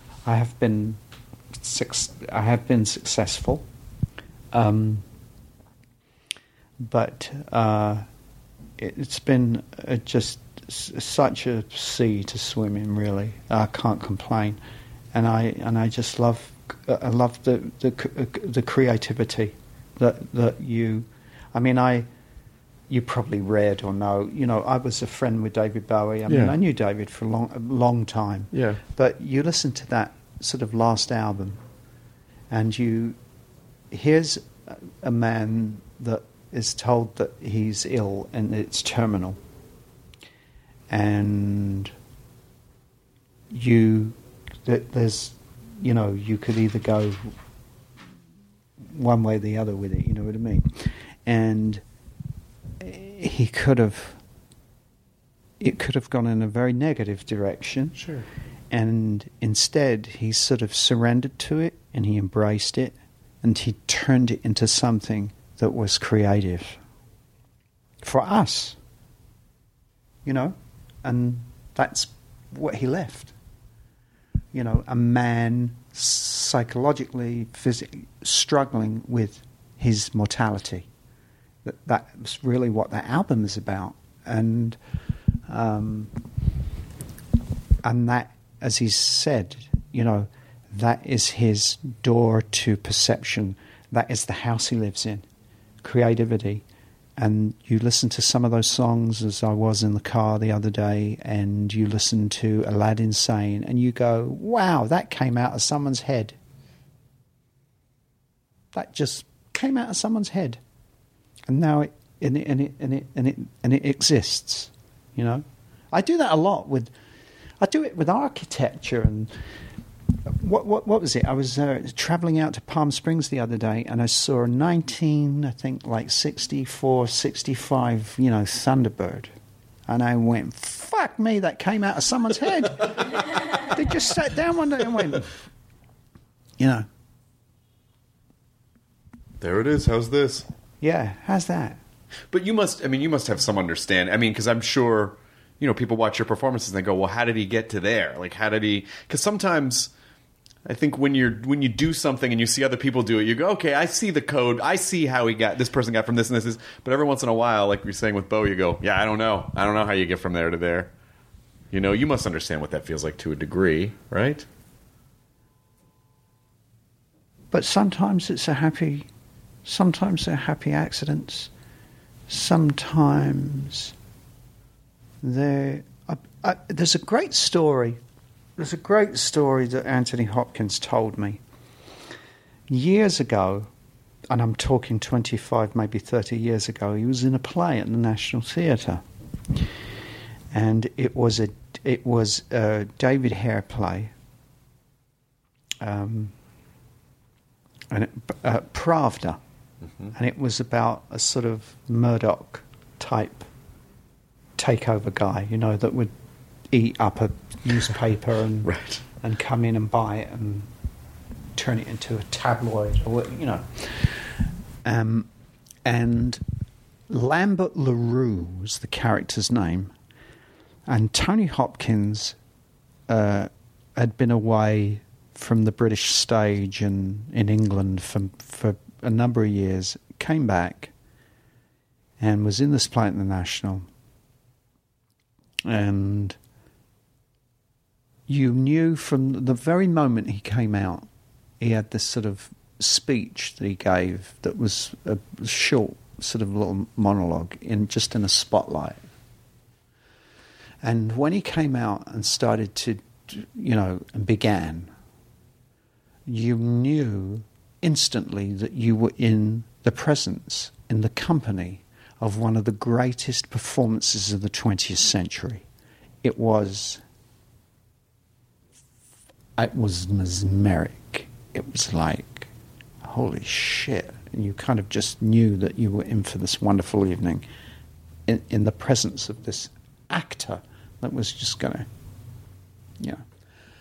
successful. But it's been just such a sea to swim in. Really, I can't complain, and I just love the creativity. That you, I mean, you probably read or know. I was a friend with David Bowie. I mean, I knew David for a long time. Yeah. But you listen to that sort of last album, and here's a man that is told that he's ill and it's terminal, and there's, you could either go one way or the other with it, you know what I mean? And he could have it could have gone in a very negative direction. Sure. And instead, he sort of surrendered to it, and he embraced it, and he turned it into something that was creative for us, you know, and that's what he left. You know, a man psychologically, physically struggling with his mortality. That's really what that album is about, and that, as he said, you know, that is his door to perception. That is the house he lives in, creativity. And you listen to some of those songs, as I was in the car the other day, and you listen to Aladdin Sane, and you go, wow, that came out of someone's head. That just came out of someone's head. And now it exists, you know. I do that a lot I do it with architecture. And what was it? I was traveling out to Palm Springs the other day, and I saw a 64, 65, you know, Thunderbird. And I went, fuck me, that came out of someone's head. They just sat down one day and went, you know. There it is. How's this? Yeah, how's that? But you must have some understanding. I mean, because I'm sure, you know, people watch your performances and they go, well, how did he get to there? Like, how did he... Because sometimes I think when you do something and you see other people do it, you go, okay, I see the code. I see how this person got from this and this. But every once in a while, like you're saying with Bo, you go, yeah, I don't know. I don't know how you get from there to there. You know, you must understand what that feels like to a degree, right? But sometimes they're happy accidents. Sometimes there's a great story. There's a great story that Anthony Hopkins told me years ago, and I'm talking 25, maybe 30 years ago. He was in a play at the National Theatre, and it was a David Hare play, and Pravda. Mm-hmm. And it was about a sort of Murdoch type takeover guy, you know, that would eat up a newspaper and right. and come in and buy it and turn it into a tabloid, or you know. And Lambert LaRue was the character's name, and Tony Hopkins had been away from the British stage in England for a number of years, came back and was in this play at the National, and you knew from the very moment he came out, he had this sort of speech that he gave that was a short sort of little monologue in a spotlight. And when he came out and started to, you know, and began, you knew instantly that you were in the presence, in the company of one of the greatest performances of the 20th century. It was mesmeric. It was like, holy shit. And you kind of just knew that you were in for this wonderful evening in the presence of this actor that was just going to, you know.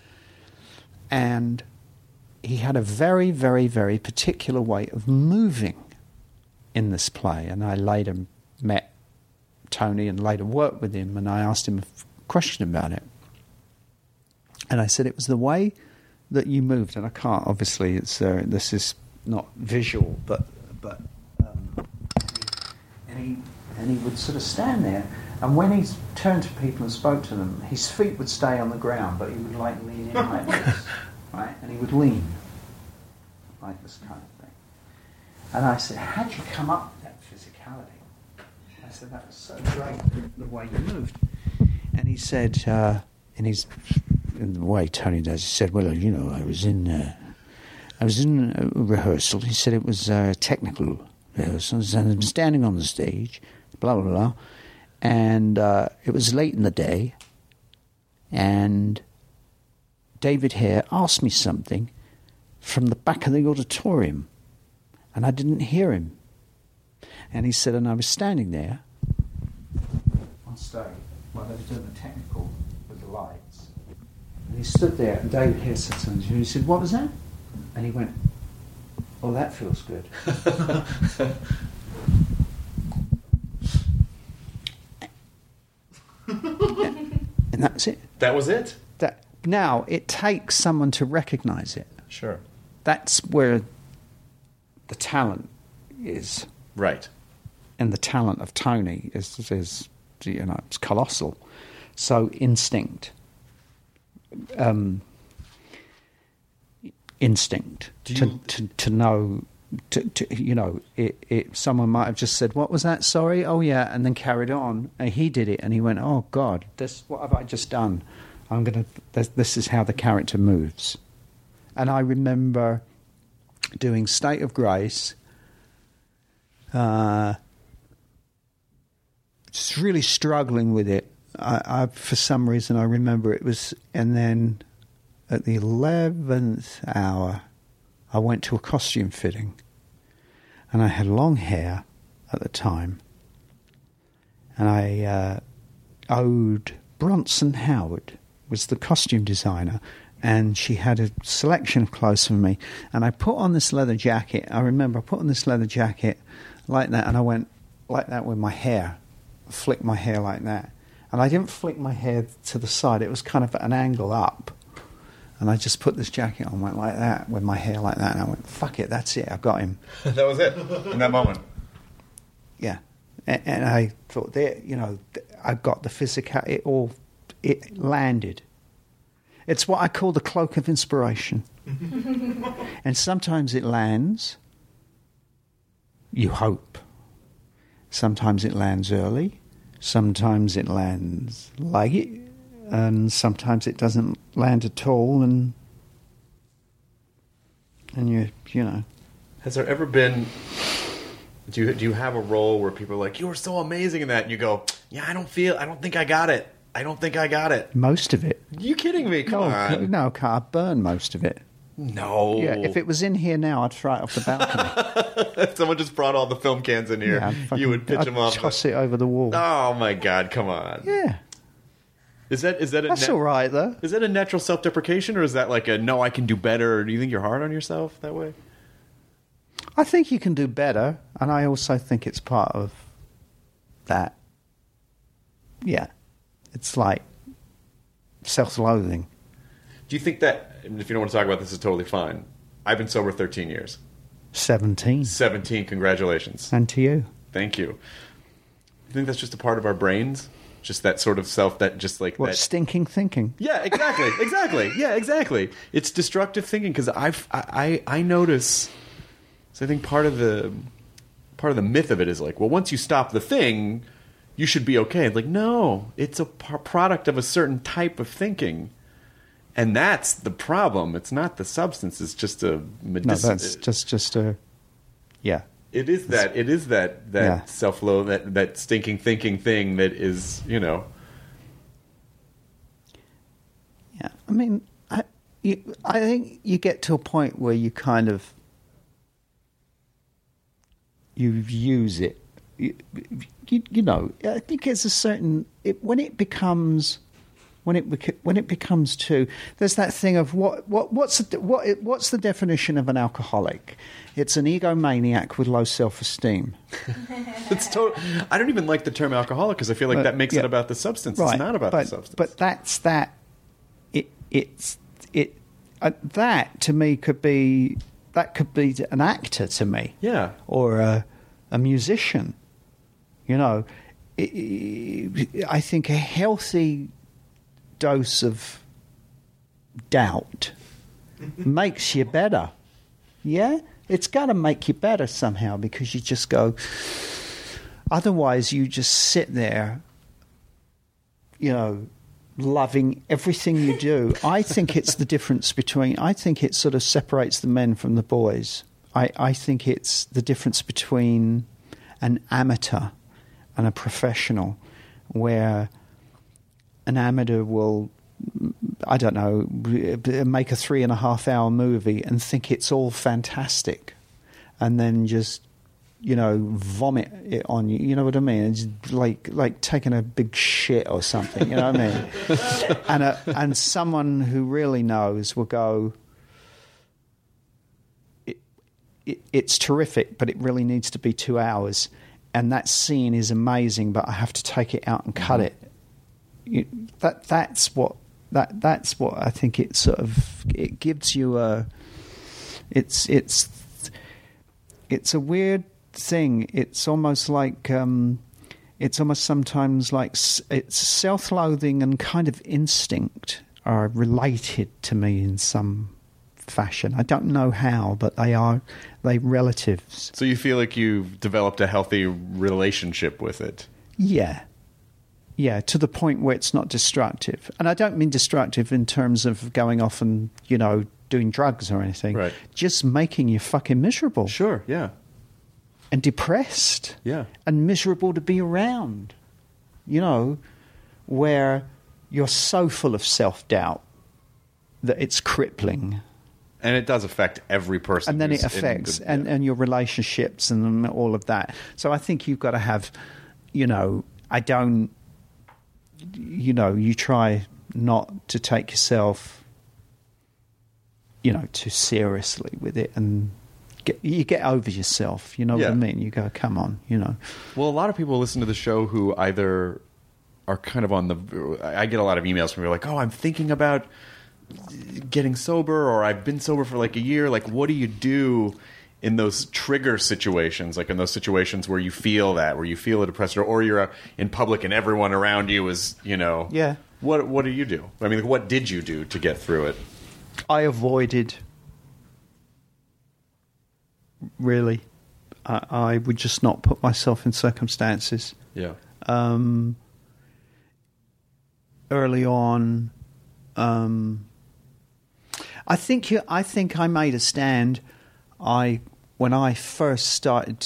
And he had a very, very, very particular way of moving in this play. And I later met Tony and later worked with him, and I asked him a question about it. And I said, it was the way that you moved. And I can't, obviously, this is not visual, but and he would sort of stand there. And when he turned to people and spoke to them, his feet would stay on the ground, but he would like lean in like this. Right? And he would lean like this kind of thing. And I said, how'd you come up with that physicality? I said, that was so great, the way you moved. And he said, in the way Tony does, he said, well, you know, I was in a rehearsal. He said it was technical rehearsals, and I'm standing on the stage, blah, blah, blah. And it was late in the day, and David Hare asked me something from the back of the auditorium, and I didn't hear him. And he said, and I was standing there on stage while they were doing the technical with the lights. And he stood there, and David Hare said something to him. He said, "What was that?" And he went, "Oh, that feels good." And that's it. That was it? Now, it takes someone to recognise it. Sure. That's where the talent is. Right. And the talent of Tony is it's colossal. So instinct. Instinct. To know... someone might have just said, "What was that? Sorry." "Oh, yeah," and then carried on. And he did it, and he went, "Oh, God, what have I just done? This is how the character moves." And I remember doing State of Grace, just really struggling with it. I for some reason, I remember it was, and then at the 11th hour, I went to a costume fitting, and I had long hair at the time, and I owed Bronson Howard, was the costume designer, and she had a selection of clothes for me, and I put on this leather jacket. I remember I put on this leather jacket like that, and I went like that with my hair, flicked my hair like that, and I didn't flick my hair to the side, it was kind of at an angle up. And I just put this jacket on, went like that, with my hair like that, and I went, "Fuck it, that's it, I've got him." That was it, in that moment. Yeah. And I thought, I got the physical, it landed. It's what I call the cloak of inspiration. And sometimes it lands, you hope. Sometimes it lands early, sometimes it lands like it, and sometimes it doesn't land at all, and you know. Has there ever been... Do you have a role where people are like, "You were so amazing in that," and you go, "Yeah, I don't think I got it. I don't think I got it." Most of it. You kidding me? Come on. No, I burn most of it. No. Yeah, if it was in here now, I'd throw it off the balcony. If someone just brought all the film cans in here, you would pitch them off. Toss it over the wall. Oh my God! Come on. Yeah. Is that That's all right, though. Is that a natural self-deprecation, or is that like a no, I can do better? Or do you think you're hard on yourself that way? I think you can do better, and I also think it's part of that. Yeah. It's like self-loathing. Do you think that, and if you don't want to talk about this, it's totally fine. I've been sober 13 years. 17. 17, congratulations. And to you. Thank you. You think that's just a part of our brains? Just that sort of self, that just like what, that stinking thinking? Yeah, exactly, exactly. Yeah, exactly. It's destructive thinking, because I notice. So I think part of the myth of it is like, well, once you stop the thing, you should be okay. It's like, no, it's a product of a certain type of thinking, and that's the problem. It's not the substance. It's just a medicinal. No, that's just a. Yeah. It is that Yeah. self-loath, that stinking thinking thing that is, you know. Yeah, I mean, I think you get to a point where you kind of you use it. You know, I think there's a certain when it becomes too. There's that thing of what's the definition of an alcoholic? It's an egomaniac with low self-esteem. It's total. I don't even like the term alcoholic, because I feel like that makes it about the substance. Right. It's not about the substance. But that's that. That to me could be an actor to me. Yeah. Or a musician. You know, I think a healthy dose of doubt makes you better. Yeah? It's got to make you better somehow, because you just go... Otherwise, you just sit there, you know, loving everything you do. I think it's the difference between... I think it sort of separates the men from the boys. I think it's the difference between an amateur and a professional, where an amateur will, I don't know, make a 3.5 hour movie and think it's all fantastic, and then just vomit it on you. You know what I mean? It's like taking a big shit or something. You know what I mean? And someone who really knows will go, it's terrific, but it really needs to be 2 hours. And that scene is amazing, but I have to take it out and cut it. That's what I think it sort of it gives you a. It's a weird thing. It's almost like it's almost sometimes like it's self-loathing and kind of instinct are related to me in some fashion. I don't know how, but they relatives. So you feel like you've developed a healthy relationship with it? Yeah, to the point where it's not destructive. And I don't mean destructive in terms of going off and doing drugs or anything. Right. Just making you fucking miserable. Sure, yeah. And depressed. Yeah. And miserable to be around. Where you're so full of self-doubt that it's crippling. And it does affect every person. And then it affects and your relationships and all of that. So I think you've got to have, you try not to take yourself, too seriously with it, and you get over yourself. You know what I mean? You go, come on, Well, a lot of people listen to the show who either are kind of on the. I get a lot of emails from people like, "Oh, I'm thinking about getting sober," or "I've been sober for like a year." Like, what do you do in those trigger situations? Like in those situations where you feel a depressed, or you're in public and everyone around you is, Yeah. What do you do? I mean, what did you do to get through it? I avoided. Really, I would just not put myself in circumstances. Yeah. Early on, I think I made a stand. When I first got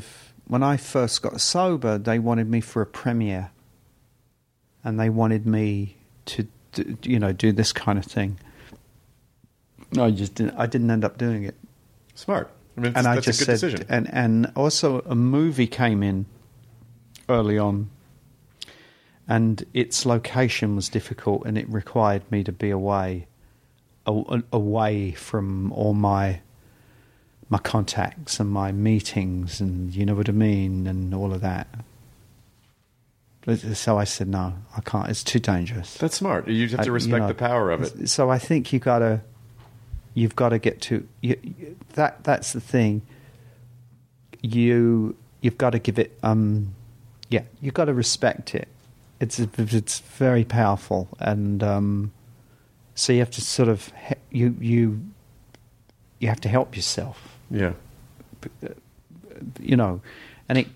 sober, they wanted me for a premiere, and they wanted me to do this kind of thing. I didn't end up doing it. Smart. I mean, And that's I just a good said, decision. and also a movie came in early on, and its location was difficult, and it required me to be away from all my contacts and my meetings, and you know what I mean, and all of that. So I said, no, I can't. It's too dangerous. That's smart. You have to respect the power of it. So I think you've got to get to that's the thing. You've got to give it. You've got to respect it. It's very powerful, and so you have to sort of you have to help yourself. Yeah. And it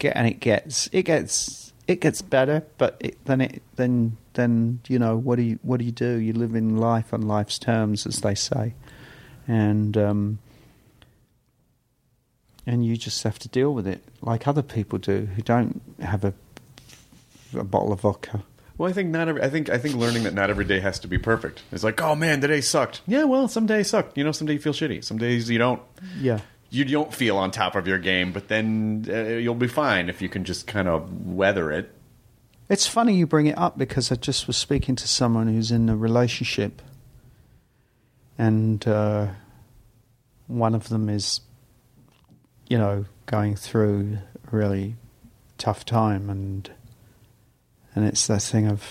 gets better, but then what do you do? You live in life on life's terms, as they say, and you just have to deal with it like other people do who don't have a bottle of vodka. Well, I think learning that not every day has to be perfect. It's like, oh man, today sucked. Yeah, well, some days suck. Some day you feel shitty. Some days you don't. Yeah. You don't feel on top of your game, but then you'll be fine if you can just kind of weather it. It's funny you bring it up, because I just was speaking to someone who's in a relationship, and one of them is, going through a really tough time, and it's that thing of,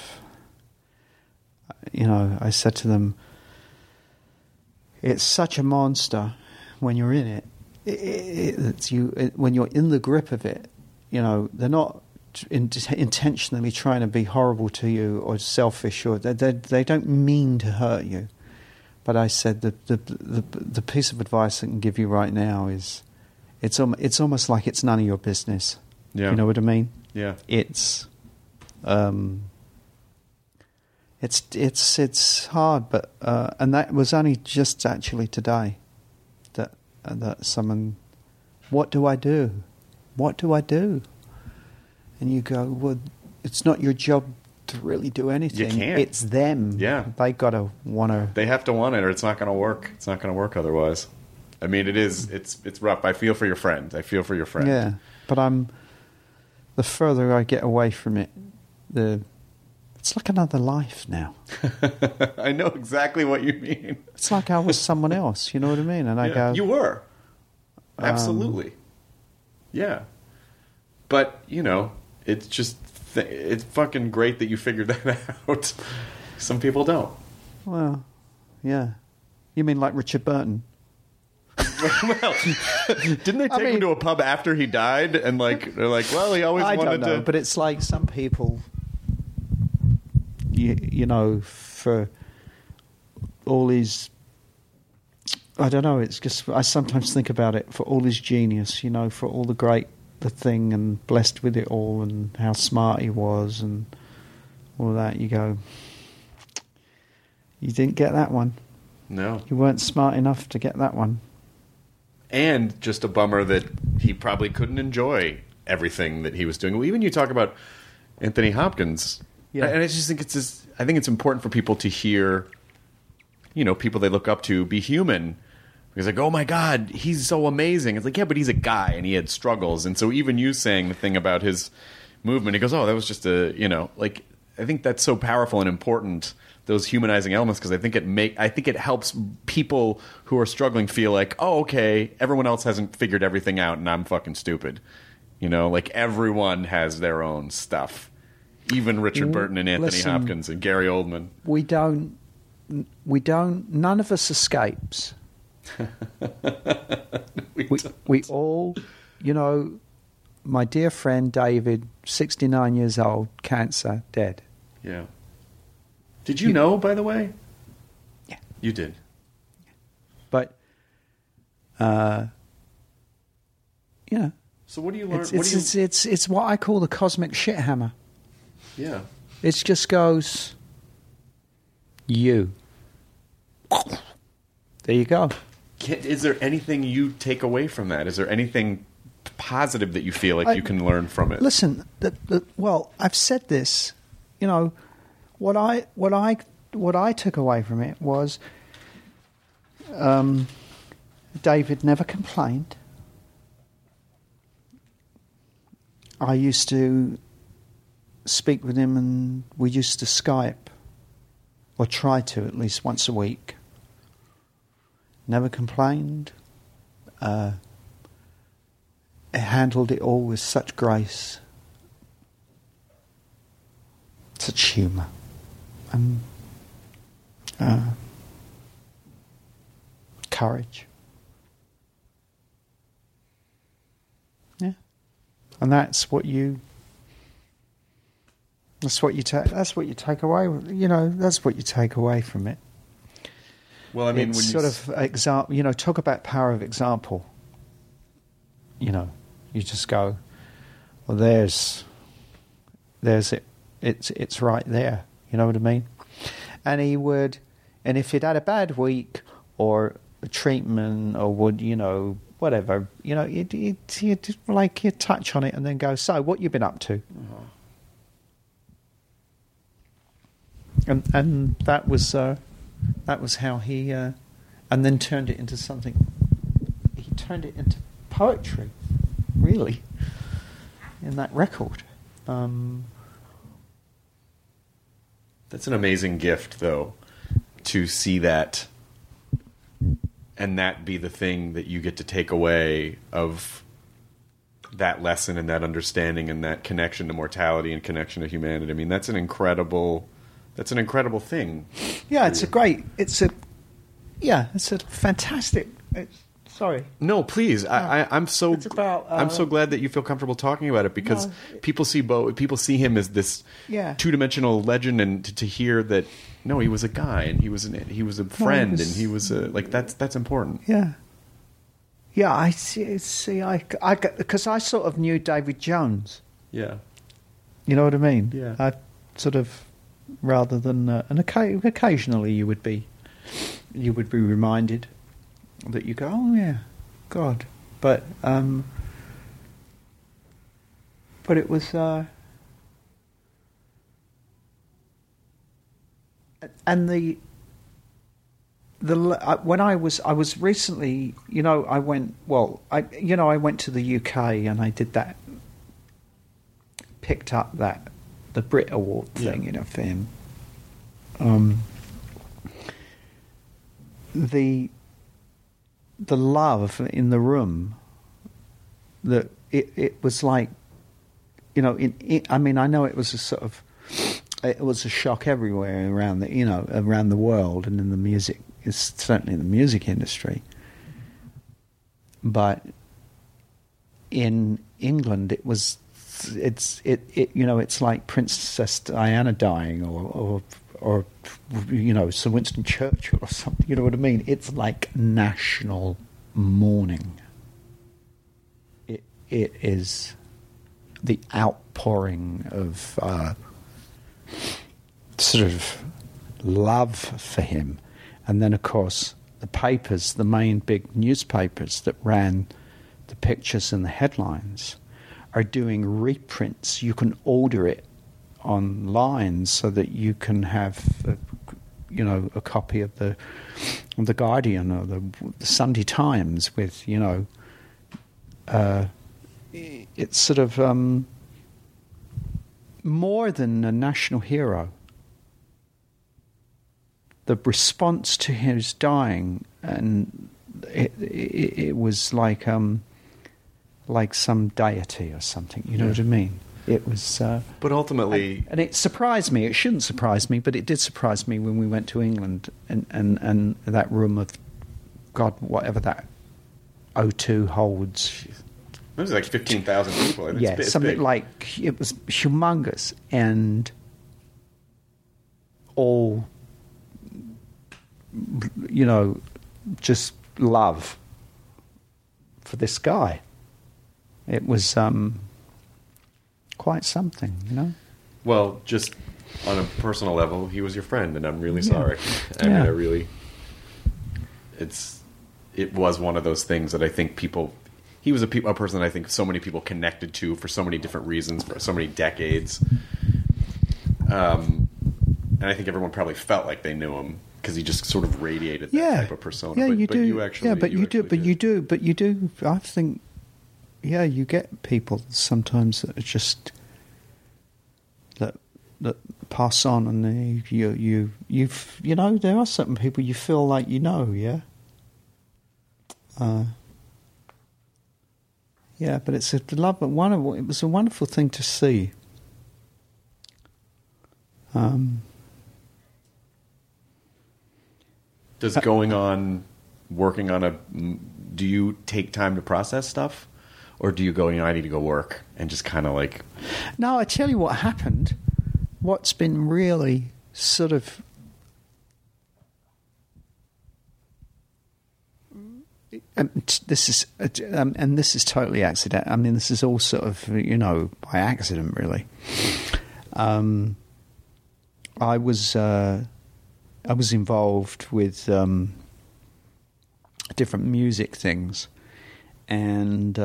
I said to them, it's such a monster when you're in it. When you're in the grip of it, they're not intentionally trying to be horrible to you or selfish, or they don't mean to hurt you. But I said the piece of advice I can give you right now is, it's almost like it's none of your business. Yeah. You know what I mean? Yeah. It's hard, but and that was only just actually today that someone, what do I do? What do I do? And you go, well, it's not your job to really do anything. You can't. It's them. Yeah. They got to want to. They have to want it, or it's not going to work. It's not going to work otherwise. I mean, it's rough. I feel for your friend. Yeah, but the further I get away from it, it's like another life now. I know exactly what you mean. It's like I was someone else, you know what I mean? And I go... You were. Absolutely. Yeah. But, it's just... it's fucking great that you figured that out. Some people don't. Well, yeah. You mean like Richard Burton? Well, didn't they take him to a pub after he died? And they're like, well, he always wanted don't know, to... but it's like some people, for all his... I don't know, it's just... I sometimes think about it, for all his genius, for all the thing, and blessed with it all, and how smart he was, and all that, you go... You didn't get that one. No. You weren't smart enough to get that one. And just a bummer that he probably couldn't enjoy everything that he was doing. Well, even you talk about Anthony Hopkins, and I just think I think it's important for people to hear, people they look up to be human. Because oh my God, he's so amazing. It's like, yeah, but he's a guy and he had struggles. And so even you saying the thing about his movement, he goes, oh, that was just I think that's so powerful and important, those humanizing elements, because I think it helps people who are struggling feel like, oh, okay, everyone else hasn't figured everything out and I'm fucking stupid. Everyone has their own stuff. Even Richard Burton and Anthony Hopkins and Gary Oldman. We don't, none of us escapes. we all, my dear friend David, 69 years old, cancer, dead. Yeah. Did you know, by the way? Yeah. You did. But, So what do you learn? It's what I call the cosmic shit hammer. Yeah. It just goes, you. There you go. Is there anything you take away from that? Is there anything positive that you feel like you can learn from it? Listen, well, I've said this. What I took away from it was David never complained. I used to speak with him, and we used to Skype, or try to at least once a week. Never complained. Handled it all with such grace, such humour, and courage. Yeah, and that's what you take. That's what you take away. That's what you take away from it. Well, I mean, it's sort of example. Talk about power of example. You just go, well, there's it. It's right there. You know what I mean? And he would, and if he'd had a bad week or a treatment or whatever, he'd touch on it and then go, so what you been up to? And that was how he, and then turned it into something. He turned it into poetry, really, in that record. That's an amazing gift, though, to see that, and that be the thing that you get to take away of that lesson and that understanding and that connection to mortality and connection to humanity. I mean, that's an incredible thing. Yeah, it's a fantastic. Sorry. No, please. I'm so glad that you feel comfortable talking about it, because people see him as this two-dimensional legend, and to hear that he was a guy and he was a friend and he was that's important. Yeah. Yeah, I see. I because I sort of knew David Jones. Yeah. You know what I mean? Yeah. I sort of, rather than and occasionally you would be reminded that you go, oh yeah, God, but it was and when I was recently, I went to the UK and I did that, picked up the Brit Award thing, for him. The love in the room, that it was like, I know it was it was a shock everywhere around the world and in the music. It's certainly in the music industry, but in England it's like Princess Diana dying or Sir Winston Churchill or something. You know what I mean? It's like national mourning. It is the outpouring of sort of love for him. And then, of course, the papers, the main big newspapers that ran the pictures and the headlines, are doing reprints. You can order it online so that you can have, a copy of the Guardian or the Sunday Times with, it's sort of more than a national hero. The response to his dying, and it was like some deity or something. You know what I mean? It was. But ultimately, and it surprised me. It shouldn't surprise me, but it did surprise me when we went to England and that room of, God, whatever that O2 holds. It was like 15,000 people. It's something big. Like it was humongous, and all, just love for this guy. It was quite something, Well, just on a personal level, he was your friend, and I'm really sorry. I mean, it was one of those things that I think he was a person that I think so many people connected to for so many different reasons, for so many decades. And I think everyone probably felt like they knew him because he just sort of radiated that type of persona. Yeah, but you do. You actually, but you do. I think, you get people sometimes that are just that pass on, and there are certain people you feel like but it's it was a wonderful thing to see. Does working on do you take time to process stuff, or do you go, I need to go work, and just kind of like? No, I tell you what happened. What's been really sort of this is totally accidental. I mean, this is all sort of by accident, really. I was involved with different music things, and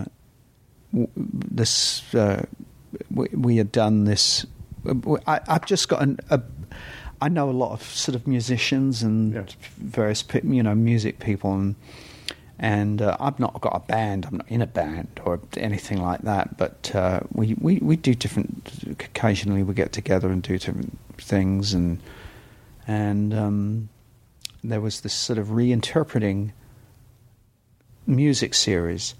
we had done this. I've just got I know a lot of sort of musicians and various music people, and I've not got a band. I'm not in a band or anything like that. But we do different. Occasionally, we get together and do different things, and there was this sort of reinterpreting music series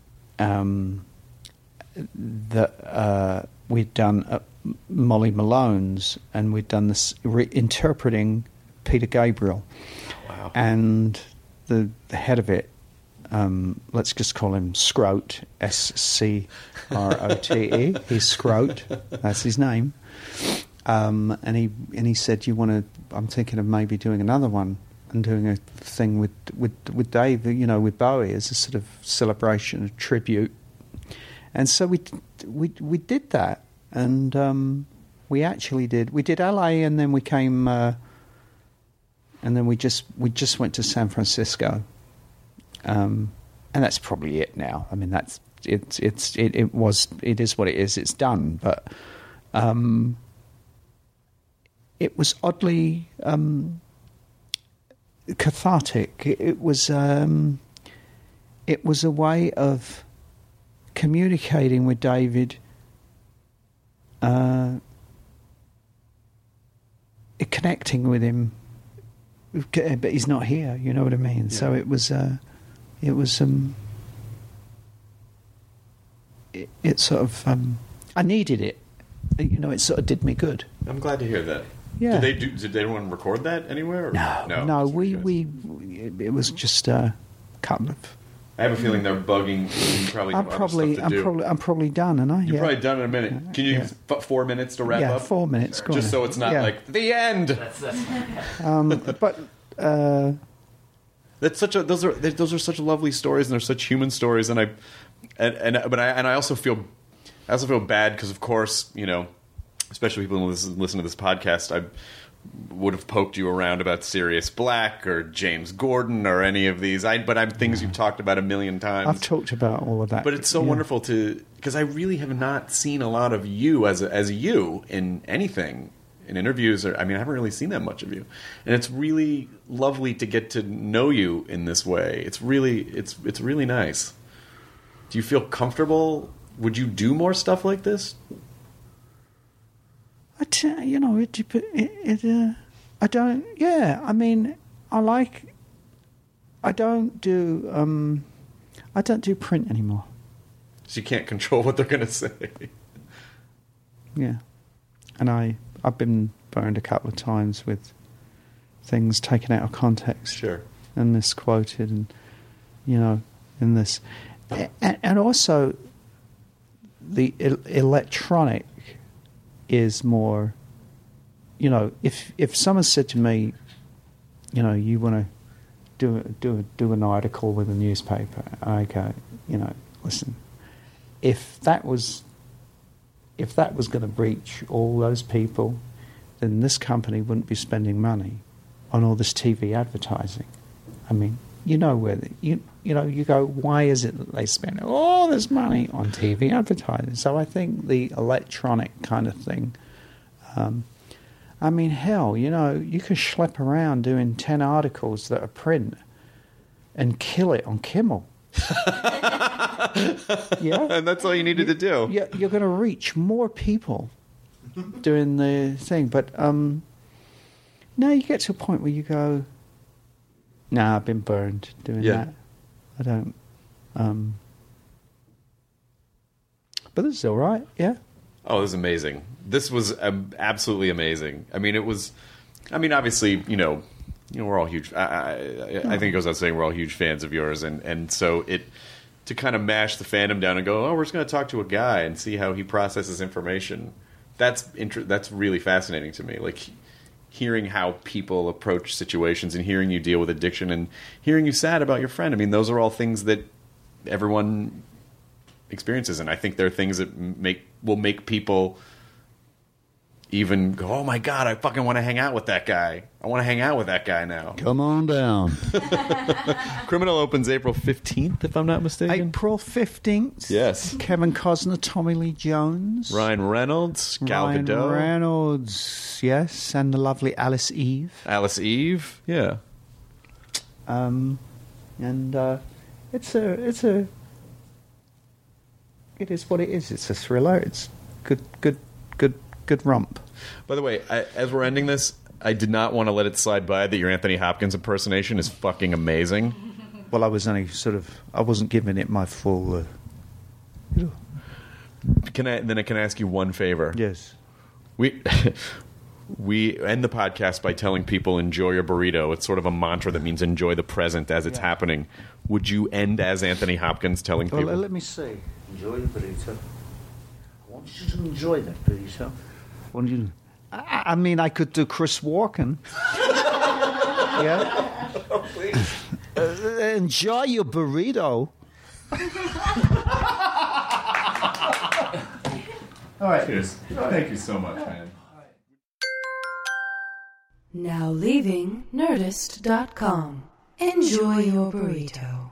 that we'd done at Molly Malone's, and we'd done this reinterpreting Peter Gabriel. Wow. And the head of it, let's just call him Scrote, Scrote. He's Scrote, that's his name. And he said, I'm thinking of maybe doing another one and doing a thing with Dave, with Bowie, as a sort of celebration, a tribute. And so we did that, and we did LA, and then we came, and then we just went to San Francisco, and that's probably it now. I mean, it is what it is. It's done, but it was oddly cathartic. It was a way of communicating with David, connecting with him, but he's not here. You know what I mean? Yeah. So it was it sort of I needed it. You know, it sort of did me good. I'm glad to hear that. Yeah. Did anyone record that anywhere? Or? No. It was just a couple of. I have a feeling they're bugging. You probably I'm probably done, and You're probably done in a minute. Can you 4 minutes to wrap up? 4 minutes. Go just on. So it's not like the end. But that's such a. Those are such lovely stories, and they're such human stories, and I also feel bad because, of course, you know, especially people who listen to this podcast, I would have poked you around about Sirius Black or James Gordon or any of these. But things you've talked about a million times. I've talked about all of that. But it's so wonderful because I really have not seen a lot of you as you in anything, in interviews. I haven't really seen that much of you, and it's really lovely to get to know you in this way. It's really nice. Do you feel comfortable? Would you do more stuff like this? I don't. Yeah, I mean, I don't do print anymore. So you can't control what they're going to say. Yeah, and I've been burned a couple of times with things taken out of context. Sure. And misquoted, and in this, and also the electronic is more, if someone said to me, you want to do an article with a newspaper, I go, listen, if that was going to breach all those people, then this company wouldn't be spending money on all this TV advertising. I mean, you go, why is it that they spend all this money on TV advertising? So I think the electronic kind of thing, I mean, hell, you can schlep around doing 10 articles that are print and kill it on Kimmel. Yeah, and that's all you needed to do. Yeah, you're going to reach more people doing the thing. But no, you get to a point where you go, nah, I've been burned doing that. I don't. But this is all right. Yeah. Oh, this is amazing. This was absolutely amazing. I mean, it was. I mean, obviously, we're all huge. I think it goes without saying we're all huge fans of yours, and so to kind of mash the fandom down and go, oh, we're just going to talk to a guy and see how he processes information. That's really fascinating to me. Like hearing how people approach situations and hearing you deal with addiction and hearing you sad about your friend. I mean, those are all things that everyone experiences, and I think they're things that will make people even go, oh my God, I fucking want to hang out with that guy. I want to hang out with that guy now. Come on down. Criminal opens April 15th, if I'm not mistaken. April 15th. Yes. Kevin Costner, Tommy Lee Jones. Ryan Reynolds, Gal Gadot. Ryan Reynolds, yes, and the lovely Alice Eve. Alice Eve, yeah. And it is what it is. It's a thriller. It's good romp. By the way, as we're ending this, I did not want to let it slide by that your Anthony Hopkins impersonation is fucking amazing. Well, I was only I wasn't giving it my full. Can I ask you one favor? Yes. We end the podcast by telling people enjoy your burrito. It's sort of a mantra that means enjoy the present as it's happening. Would you end as Anthony Hopkins telling people? Well, let me see. Enjoy your burrito. I want you to enjoy that burrito. I mean, I could do Chris Walken. Yeah. Oh, please. Enjoy your burrito. All right. Cheers. Thank you so much, man. Now leaving Nerdist.com. Enjoy your burrito.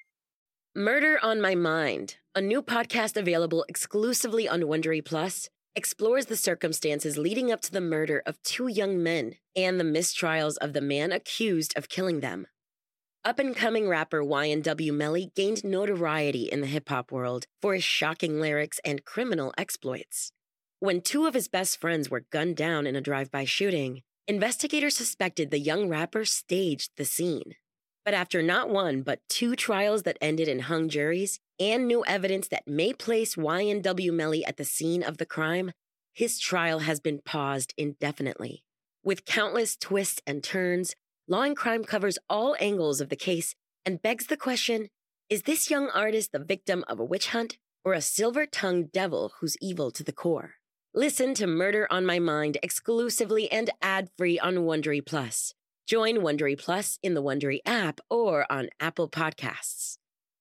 Murder on My Mind, a new podcast available exclusively on Wondery Plus, explores the circumstances leading up to the murder of 2 young men and the mistrials of the man accused of killing them. Up-and-coming rapper YNW Melly gained notoriety in the hip-hop world for his shocking lyrics and criminal exploits. When 2 of his best friends were gunned down in a drive-by shooting, investigators suspected the young rapper staged the scene. But after not 1 but 2 trials that ended in hung juries and new evidence that may place YNW Melly at the scene of the crime, his trial has been paused indefinitely. With countless twists and turns, Law and Crime covers all angles of the case and begs the question, is this young artist the victim of a witch hunt or a silver-tongued devil who's evil to the core? Listen to Murder on My Mind exclusively and ad-free on Wondery Plus. Join Wondery Plus in the Wondery app or on Apple Podcasts.